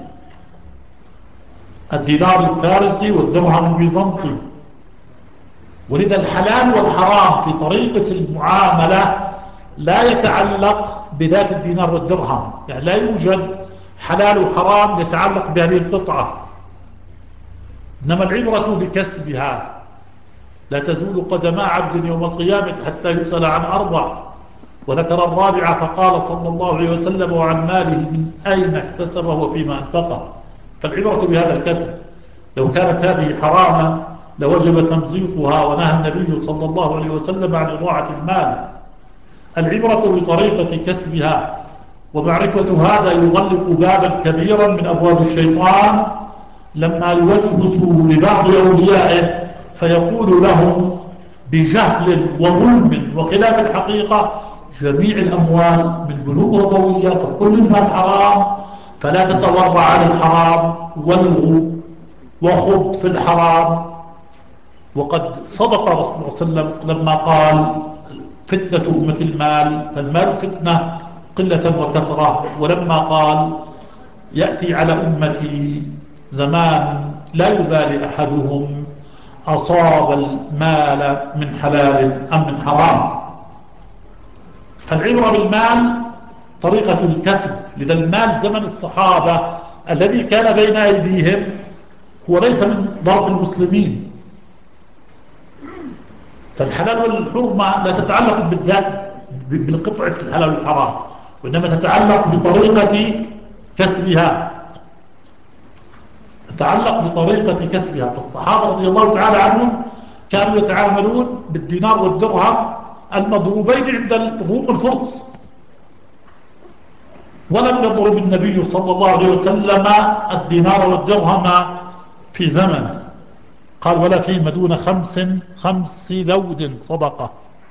الدينار الفارسي والدرهم البيزنطي. ولذا الحلال والحرام في طريقة المعاملة لا يتعلق بذات الدينار والدرهم، يعني لا يوجد حلال وحرام يتعلق بهذه القطعة، إنما العبرة بكسبها. لا تزول قدما عبد يوم القيامة حتى يسأل عن أربع، وذكر الرابعة فقال صلى الله عليه وسلم: وعن ماله من أين اكتسبه وفيما أنفقه. فالعبرة بهذا الكسب. لو كانت هذه حراما لوجب تمزيقها، ونهى النبي صلى الله عليه وسلم عن إضاعة المال. العبرة بطريقة كسبها، ومعرفة هذا يغلق بابا كبيرا من أبواب الشيطان لما يوسوس لبعض أوليائه فيقول لهم بجهل وظلم وخلاف الحقيقة: جميع الأموال من بنوك ربوية، فكل المال حرام، فلا تتورع عن الحرام والغو وخض في الحرام. وقد صدق رسول الله صلى الله عليه وسلم لما قال: فتنة أمة المال، فالمال فتنة قلة وكثرة. ولما قال: يأتي على أمتي زمان لا يبالي أحدهم أصاب المال من حلال أم من حرام. فالعبرة بالمال طريقة الكسب. لذا المال زمن الصحابة الذي كان بين أيديهم هو ليس من ضرب المسلمين. فالحلال والحرمة لا تتعلق بالذات بالقطعة الحلال والحرام، وإنما تتعلق بطريقة كسبها، تتعلق بطريقة كسبها. فالصحابة رضي الله تعالى عنهم كانوا يتعاملون بالدينار والدرهم المضروبين عند الروم الفرس، ولم يضرب النبي صلى الله عليه وسلم الدينار والدرهم في زمن، قال: ولا فيما دون خمس ذود صدقة.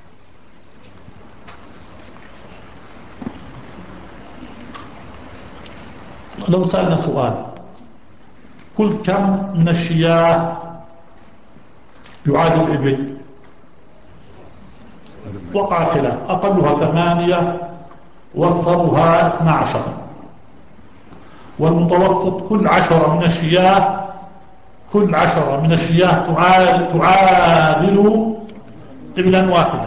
لو سألنا سؤال: قل كم من الشياه يعادل الإبل؟ وقع خلاف، أقلها 8 وأكثرها 12، والمتوسط كل 10 من الشياه، كل 10 من الشياه تعادل إبلا واحدة.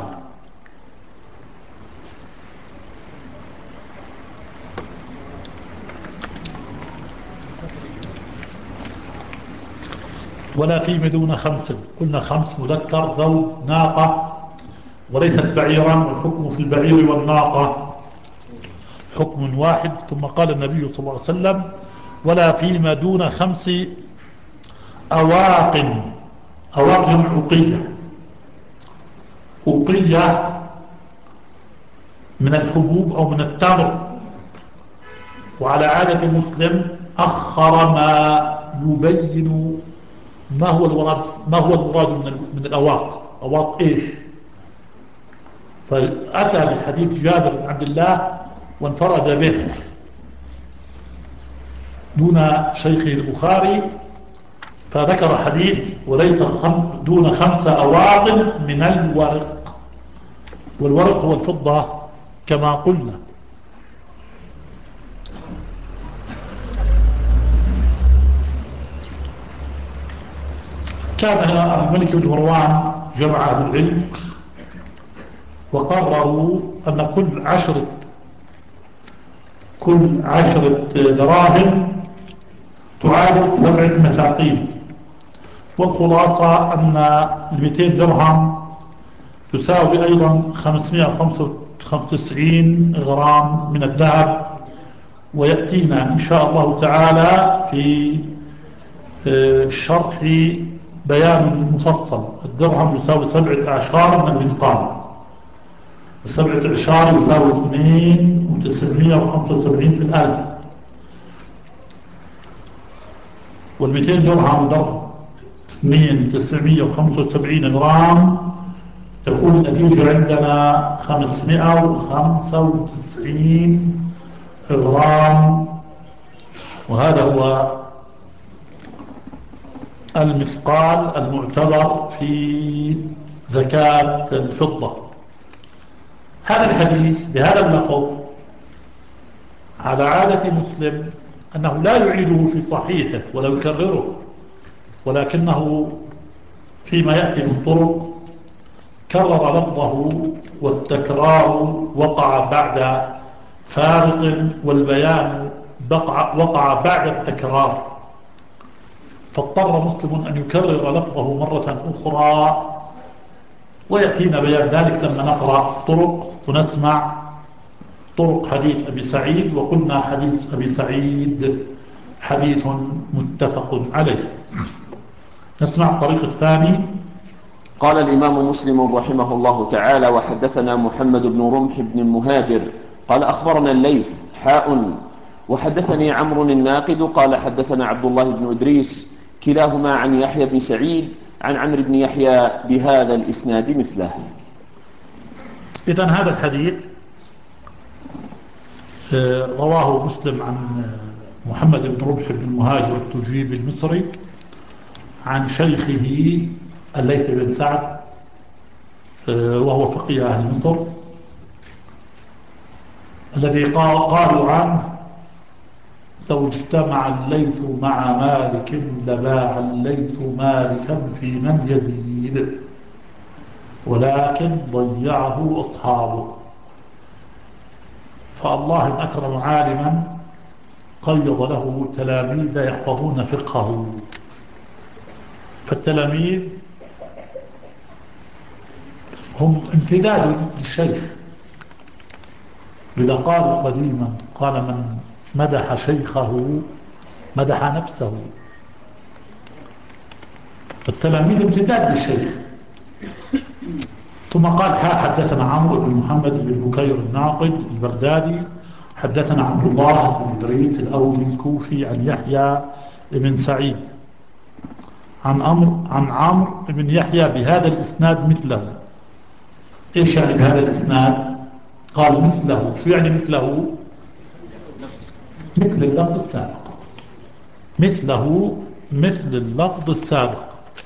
ولا فيما دون 5، قلنا 5 مذكر، ذو ناقة وليست بعيرا، والحكم في البعير والناقة حكم واحد. ثم قال النبي صلى الله عليه وسلم: ولا فيما دون 5 أواق. أواق جمع أوقية، أوقية من الحبوب أو من التمر. وعلى عادة المسلم أخر ما يبين ما هو المراد من الأواق. أواق إيش؟ فأتى بحديث جابر بن عبد الله وانفرد به دون شيخه البخاري، فذكر حديث: وليس دون 5 أواق من الورق. والورق هو الفضة كما قلنا. كان الملك بن مروان جمع أهل العلم وقرروا أن كل 10 دراهم تعادل 7 مثاقيل. والخلاصة أن 200 درهم تساوي أيضا 595 غرام من الذهب. ويأتينا إن شاء الله تعالى في شرح بيان مفصل. الدرهم يساوي 7 أعشار من المثقال، 7 أعشار يساوي 2,975 في الألف. وال200 درهم ضرب 2,975 غرام تكون النتيجة عندنا 595 غرام. وهذا هو المثقال المعتبر في زكاة الفضة. هذا الحديث بهذا اللفظ على عادة مسلم أنه لا يعيده في صحيحه ولا يكرره، ولكنه فيما يأتي من طرق كرر لفظه، والتكرار وقع بعد فارق، والبيان وقع بعد التكرار، فاضطر مسلم أن يكرر لفظه مرة أخرى، ويأتينا بيان ذلك لما نقرأ طرق ونسمع طرق حديث أبي سعيد. وقلنا حديث أبي سعيد حديث متفق عليه. نسمع الطريق الثاني. قال الإمام مسلم رحمه الله تعالى: وحدثنا محمد بن رمح بن المهاجر قال أخبرنا الليث وحدثني عمرو الناقد قال حدثنا عبد الله بن إدريس كلاهما عن يحيى بن سعيد عن عمرو بن يحيى بهذا الإسناد مثله. إذن هذا الحديث رواه مسلم عن محمد بن رمح بن المهاجر التجيبي المصري عن شيخه الليث بن سعد، وهو فقيه أهل مصر، الذي قالوا عنه: لو اجتمع الليث مع مالك لباع الليث مالكا في من يزيد، ولكن ضيعه أصحابه. فالله إن أكرم عالما قيض له تلاميذ يحفظون فقهه، فالتلاميذ هم امتداد للشيخ. لذا قالوا قديما، قال: من مدح شيخه مدح نفسه. فالتلاميذ امتداد للشيخ. ثم قال: حدثنا عمرو بن محمد بن بكير الناقد البغدادي حدثنا عبد الله بن إدريس الأولي الكوفي عن يحيى بن سعيد عن عمرو بن يحيى بهذا الإسناد مثله. إيش يعني بهذا الإسناد؟ قال مثله. شو يعني مثله؟ مثل اللفظ السابق. مثله مثل اللفظ السابق.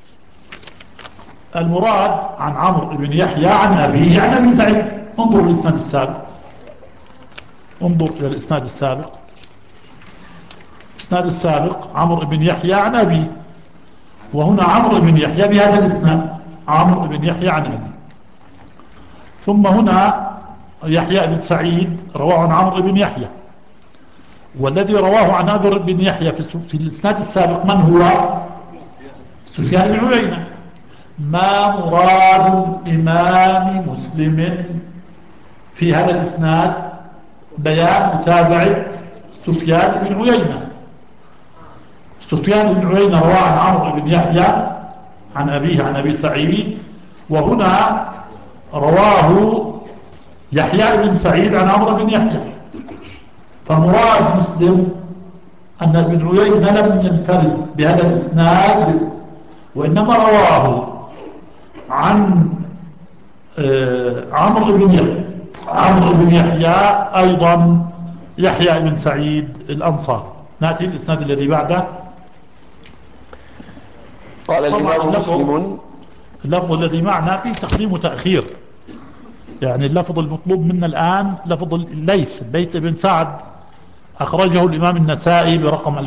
المراد عن عمرو بن يحيى عن أبيه عن أبي سعيد. انظروا الإسناد السابق، انظر إلى الإسناد السابق. الإسناد السابق عمرو بن يحيى عن أبيه، وهنا عمرو بن يحيى بهذا الإسناد، عمرو بن يحيى عن أبيه. ثم هنا يحيى بن سعيد رواه عن عمرو بن يحيى، والذي رواه عن عمرو بن يحيى في الإسناد السابق من هو؟ سفيان بن عيينة. ما مراد الإمام مسلم في هذا الإسناد؟ بيان متابعة سفيان بن عيينة. سفيان بن عيينة رواه عن عمرو بن يحيى عن أبيه عن أبي سعيد، وهنا رواه يحيى بن سعيد عن عمرو بن يحيى. فمراد مسلم أن ابن عيينة لم ينفرد بهذا الإسناد، وإنما رواه عن عمرو بن يحيى أيضا يحيى بن سعيد الأنصاري. نأتي الإسناد الذي بعده. قال الإمام مسلم: اللفظ الذي معنا فيه تقديم وتأخير، يعني اللفظ المطلوب منا الآن لفظ الليث بن سعد، أخرجه الإمام النسائي برقم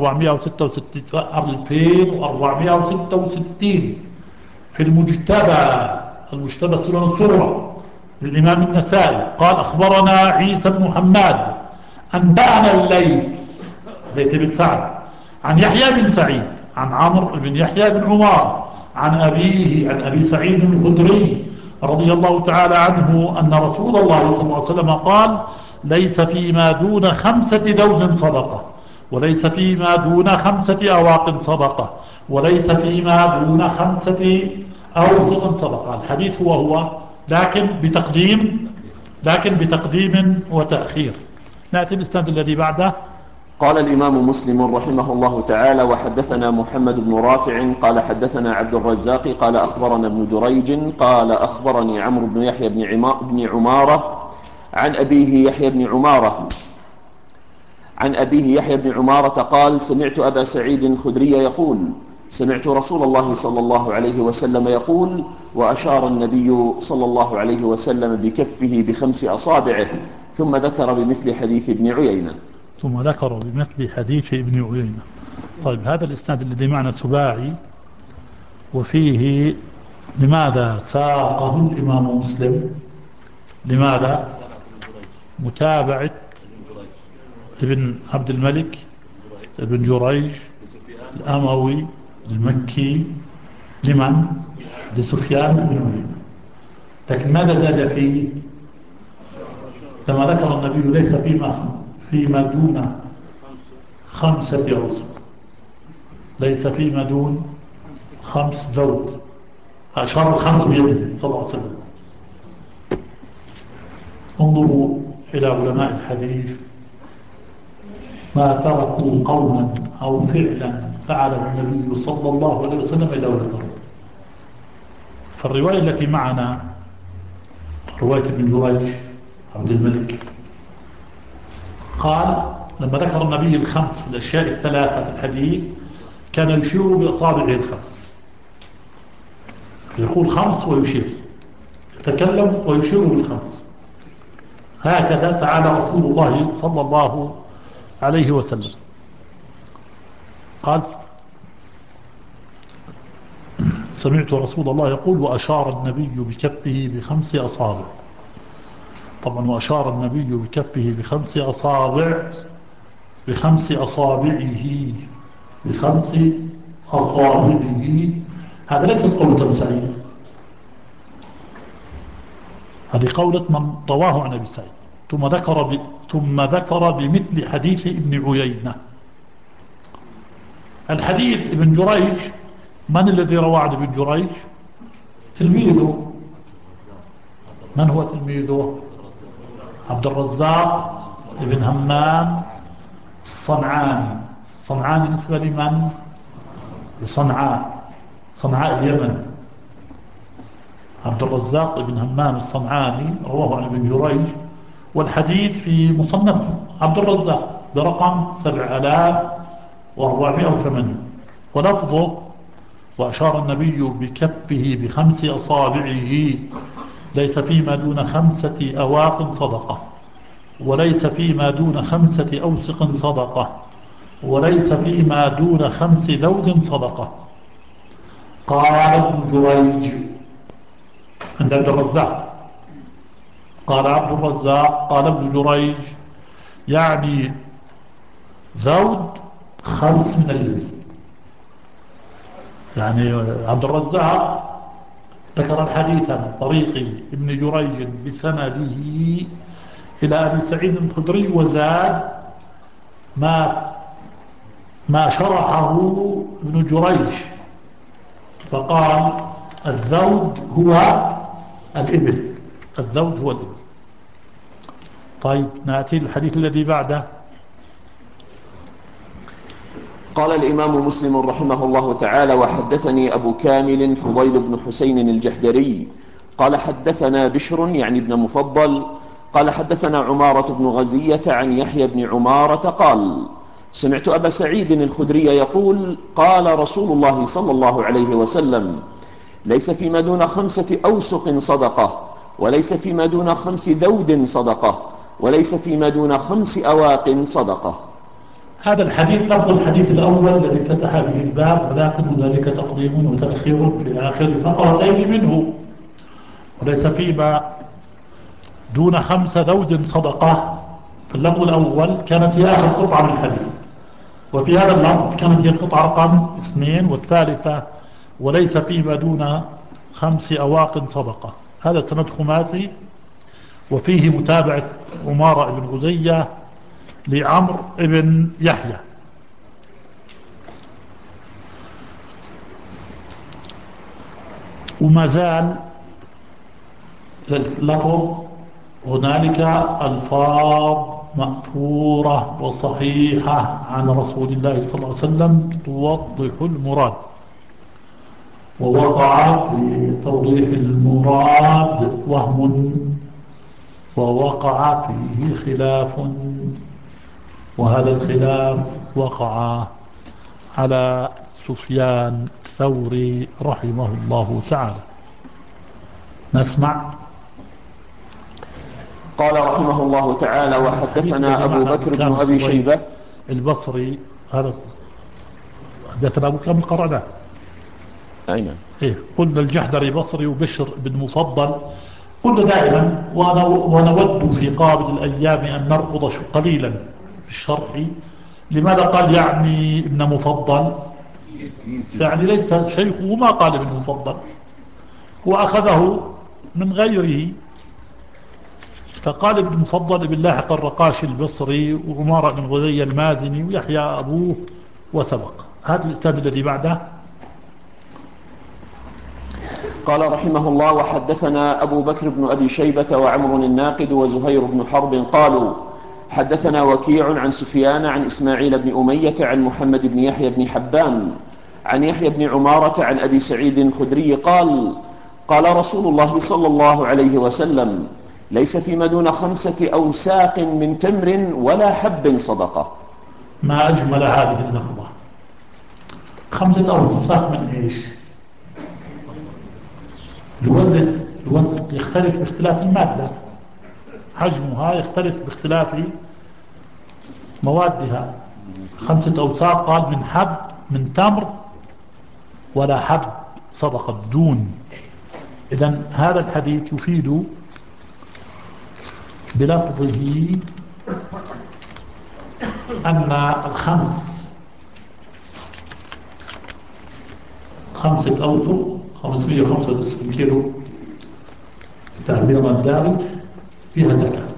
2466 في المجتبى السنن الصغرى للإمام النسائي. قال: أخبرنا عيسى بن محمد أنبأنا الليث بن سعد عن يحيى بن سعيد عن عمرو بن يحيى بن عمار عن أبيه عن أبي سعيد الخدري رضي الله تعالى عنه أن رسول الله صلى الله عليه وسلم قال: ليس فيما دون 5 دود صدقة، وليس فيما دون 5 أواق صدقة، وليس فيما دون 5 أوسط صدقة. الحديث هو لكن بتقديم وتأخير. نأتي الإسناد الذي بعده. قال الإمام مسلم رحمه الله تعالى: وحدثنا محمد بن رافع قال حدثنا عبد الرزاق قال أخبرنا ابن جريج قال أخبرني عمرو بن يحيى بن عمارة عن أبيه يحيى بن عمارة قال: سمعت أبا سعيد الخدري يقول: سمعت رسول الله صلى الله عليه وسلم يقول: وأشار النبي صلى الله عليه وسلم بكفه ب5 أصابعه، ثم ذكر بمثل حديث ابن عيينة. ثم ذكر بمثل حديث ابن عيينة. طيب، هذا الإسناد الذي معنا سباعي، وفيه لماذا ساقه الإمام مسلم؟ لماذا؟ متابعة ابن عبد الملك ابن جريج الأموي المكي لمن؟ لسفيان بن عيينة. لكن ماذا زاد فيه؟ كما ذكر النبي: ليس فيما دون 5 أوسق، ليس فيما دون 5 ذود. أشار ال5 بيده صلى الله عليه وسلم. انظروا إلى علماء الحديث، ما تركوا قولا أو فعلا فعله النبي صلى الله عليه وسلم إلا وذكروا. فالرواية التي معنا رواية ابن جريج عبد الملك قال: لما ذكر النبي ال5 في الأشياء ال3 في الحديث، كان يشير بأصابعه ال5، يقول 5 ويشير، يتكلم ويشير ب5. هكذا تعالى رسول الله صلى الله عليه وسلم. قال: سمعت رسول الله يقول: وأشار النبي بكفه ب5 أصابع. طبعا، وأشار النبي بكفه ب5 أصابع، ب5 أصابعه، ب5 أصابعه. هذا ليست قولة ابن سعيد، هذه قولة من رواه عن أبي سعيد. ثم ذكر بمثل حديث ابن عيينة. الحديث ابن جريج، من الذي روى عن ابن جريج؟ تلميذه. من هو تلميذه؟ عبد الرزاق ابن همام الصنعاني. الصنعاني نسبة لمن؟ لصنعاء، صنعاء اليمن. عبد الرزاق ابن همام الصنعاني رواه عن ابن جريج، والحديث في مصنف عبد الرزاق برقم 7408. ولفظه: وأشار النبي بكفه ب5 أصابعه، ليس فيما دون 5 أواق صدقة، وليس فيما دون 5 أوسق صدقة، وليس فيما دون 5 ذود صدقة. قال ابن جريج عند عبد الرزاق، قال عبد الرزاق قال ابن جريج: يعني ذود 5 من الإبل. يعني عبد الرزاق ذكر الحديث من طريق ابن جريج بسنده إلى أبي سعيد الخدري، وزاد ما شرحه ابن جريج، فقال: الذود هو الإبل، الذود هو الإبل. طيب، نأتي للحديث الذي بعده. قال الإمام مسلم رحمه الله تعالى: وحدثني أبو كامل فضيل بن حسين الجحدري قال حدثنا بشر يعني ابن مفضل قال حدثنا عمارة بن غزية عن يحيى بن عمارة قال: سمعت أبا سعيد الخدري يقول: قال رسول الله صلى الله عليه وسلم: ليس فيما دون 5 أوسق صدقة، وليس فيما دون 5 ذود صدقة، وليس فيما دون 5 أواق صدقة. هذا الحديث لفظ الحديث الأول الذي فتح به الباب، ولكن ذلك تقديم وتأخير في آخر فقرتين منه. وليس فيما دون 5 ذود صدقة، في اللفظ الأول كانت هي آخر قطعة من الحديث، وفي هذا اللفظ كانت هي القطعة رقم 2 والثالثة: وليس فيما دون 5 أواق صدقة. هذا سند خماسي، وفيه متابعة عمارة بن غزية لعمر بن يحيى. وما زال اللفظ هنالك ألفاظ مأثورة وصحيحة عن رسول الله صلى الله عليه وسلم توضح المراد، ووقع في توضيح المراد وهم، ووقع فيه خلاف، وهذا الخلاف وقع على سفيان الثوري رحمه الله تعالى. نسمع. قال رحمه الله تعالى: وحدثنا أبو بكر بن أبي شيبة البصري. هذا حدثنا أبو كامل قرأناه. أين؟ إيه، قلنا الجحدري بصري وبشر بن مفضل. قلنا دائما ونود في قابل الأيام أن نركض قليلا في الشرح. لماذا قال يعني ابن مفضل؟ يعني ليس شيخه ما قال ابن مفضل، وأخذه من غيره، فقال ابن مفضل ابن لاحق الرقاشي البصري وعمارة بن غذي المازني ويحيى أبوه وسبق. هذا الإسناد الذي بعده. قال رحمه الله: وحدثنا أبو بكر بن أبي شيبة وعمر الناقد وزهير بن حرب قالوا: حدثنا وكيع عن سفيان عن إسماعيل بن أمية عن محمد بن يحيى بن حبان عن يحيى بن عمارة عن أبي سعيد الخدري قال: قال رسول الله صلى الله عليه وسلم: ليس فيما دون 5 أوساق من تمر ولا حب صدقة. ما أجمل هذه اللفظة. 5 أوساق من إيش؟ الوزن يختلف باختلاف المادة، حجمها يختلف باختلاف موادها. 5 أوساق قال من حب، من تمر، ولا حب صدقة بدون. إذن هذا الحديث يفيد بلفظه أن الخمس 5 أوسق 595 كيلو تعبير الدارج فيها زكاة.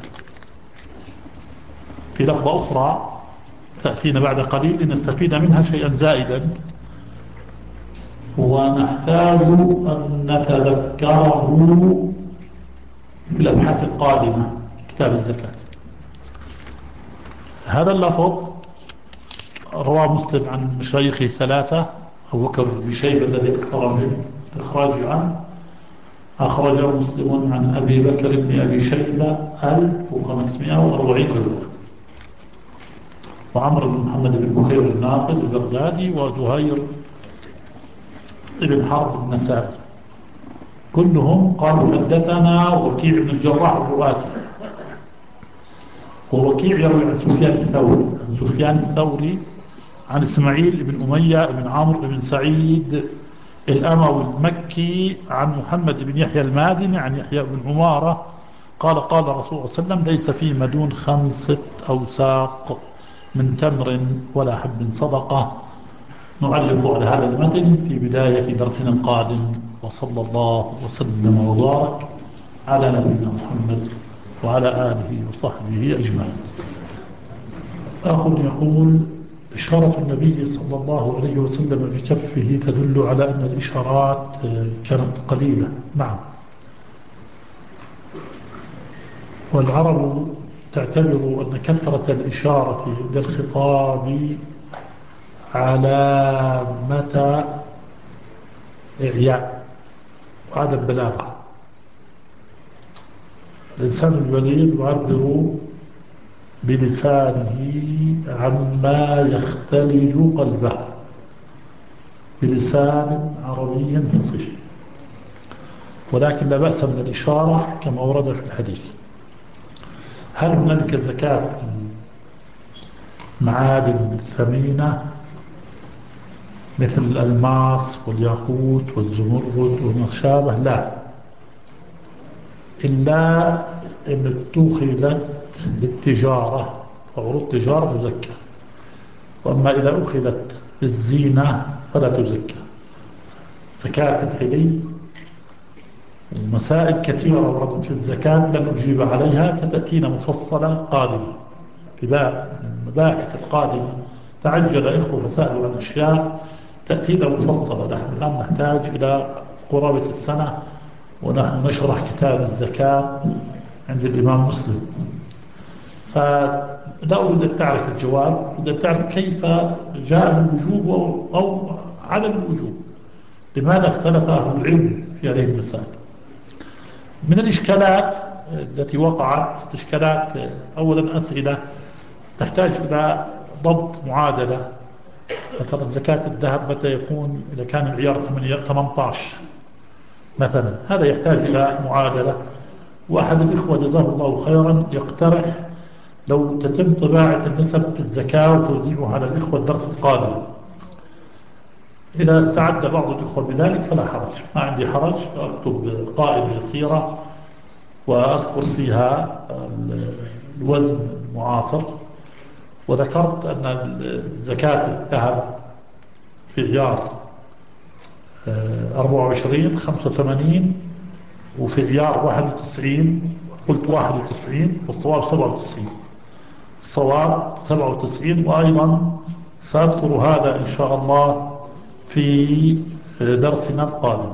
في لفظة أخرى تأتينا بعد قليل لنستفيد منها شيئا زائدا ونحتاج أن نتذكره في الأبحاث القادمة كتاب الزكاة. هذا اللفظ رواه مسلم عن مشايخه 3: أبو بكر بن شيبة الذي أكثر من الإخراج عنه، أخرج مسلم عن أبي بكر بن أبي شيبة 1540 رواية، وعمر بن محمد بن بكير الناقد البغدادي، وزهير بن حرب النسائي، كلهم قالوا حدثنا وكيع بن الجراح الرؤاسي. ووكيع يروي عن سفيان الثوري، عن سفيان الثوري عن إسماعيل بن أمية بن عمرو بن سعيد الأموي المكي عن محمد بن يحيى المازني عن يحيى بن عمارة قال: قال رسول الله صلى الله عليه وسلم: ليس فيما دون 5 أوساق من تمر ولا حب صدقة. نعلق على هذا المتن في بداية درسنا القادم، وصلى الله وسلم وبارك على نبينا محمد وعلى آله وصحبه أجمعين. أخ يقول: إشارة النبي صلى الله عليه وسلم بكفه تدل على أن الإشارات كانت قليلة. نعم، والعرب تعتبر أن كثرة الإشارة للخطاب علامة إعياء وعدم بلاغة. الإنسان البليغ يعبر بلسانه عما يختلج قلبه بلسان عربي فصيح، ولكن لا بأس من الإشارة كما ورد في الحديث. هل هنالك زكاة في المعادن الثمينة مثل الألماس والياقوت والزمرد وما شابه؟ لا، إلا إن اتخذت للتجارة، وعروض تجارة تزكى، وأما إذا أخذت للزينة فلا تزكى. زكاة الحلي ومسائل كثيرة وردت في الزكاة لن أجيب عليها، ستأتينا مفصلة قادمة في المباحث القادمة. تعجل إخوة فسألوا عن أشياء تأتينا مفصلة. نحن الآن نحتاج إلى قرابة السنة ونحن نشرح كتاب الزكاة عند الإمام مسلم، فلا أريد أن تعرف الجواب، أريد أن تعرف كيف جاء الوجوب أو عدم الوجوب، لماذا اختلف أهل العلم في هذه المسائل. من الإشكالات التي وقعت استشكالات: أولا أسئلة تحتاج إلى ضبط معادلة مثلا زكاة الذهب متى يكون؟ إذا كان العيار 18 مثلا، هذا يحتاج إلى معادلة. وأحد الإخوة جزاه الله خيرا يقترح لو تتم طباعة النسب في الزكاة وتوزيعها على الإخوة الدرس القادم. إذا استعد بعض الإخوة بذلك فلا حرج، ما عندي حرج. أكتب قائمة يسيرة وأذكر فيها الوزن المعاصر، وذكرت أن زكاة الذهب في عيار 24 85، وفي عيار 91 قلت 91 والصواب 97، الصواب 97. وأيضا سأذكر هذا إن شاء الله في درسنا القادم.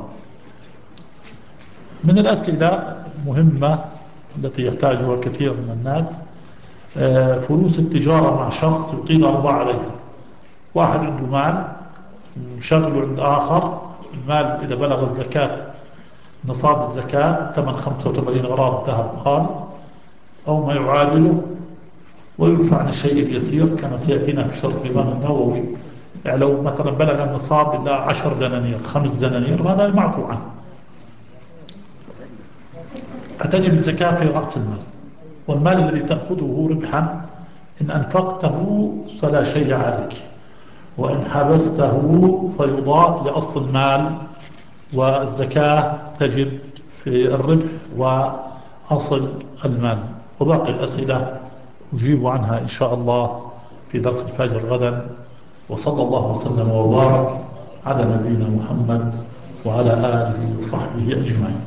من الأسئلة المهمة التي يحتاجها كثير من الناس فلوس التجارة مع شخص يعطينا الأرباح عليها. واحد عنده مال وشغله عند آخر، المال إذا بلغ الزكاة نصاب الزكاة ثمن 85 غرام ذهب خالص أو ما يعادله، ويدفع عن الشيء اليسير كما سيأتينا في شرح الإمام النووي. يعني لو مثلا بلغ النصاب إلا 10 دنانير 5 دنانير هذا معفو عنه، فتجب الزكاة في رأس المال. والمال الذي تأخذه ربحا إن أنفقته فلا شيء عليك، وإن حبسته فيضاف لأصل المال، والزكاة تجب في الربح وأصل المال. وباقي الأسئلة أجيب عنها إن شاء الله في درس الفجر غدا. وصلى الله وسلم وبارك على نبينا محمد وعلى آله وصحبه أجمعين.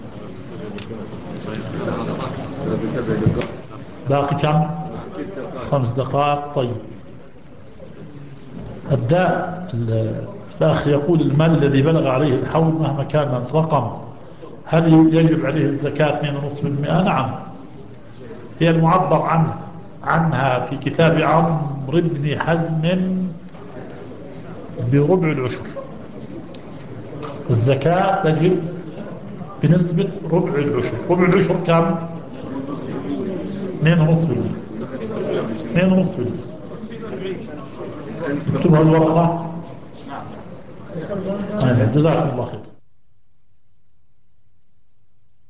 باقي كم؟ 5 دقائق. طيب، الداء الأخ يقول المال الذي بلغ عليه الحول مهما كان الرقم هل يجب عليه الزكاة 2.5%؟ نعم، هي المعبر عنها في كتاب عمرو بن حزم بربع العشر. الزكاة تجب بنسبة ربع العشر. ربع العشر كم؟ 2.5%. 2.5%. اكتبها الورقة. جزاكم الله خير.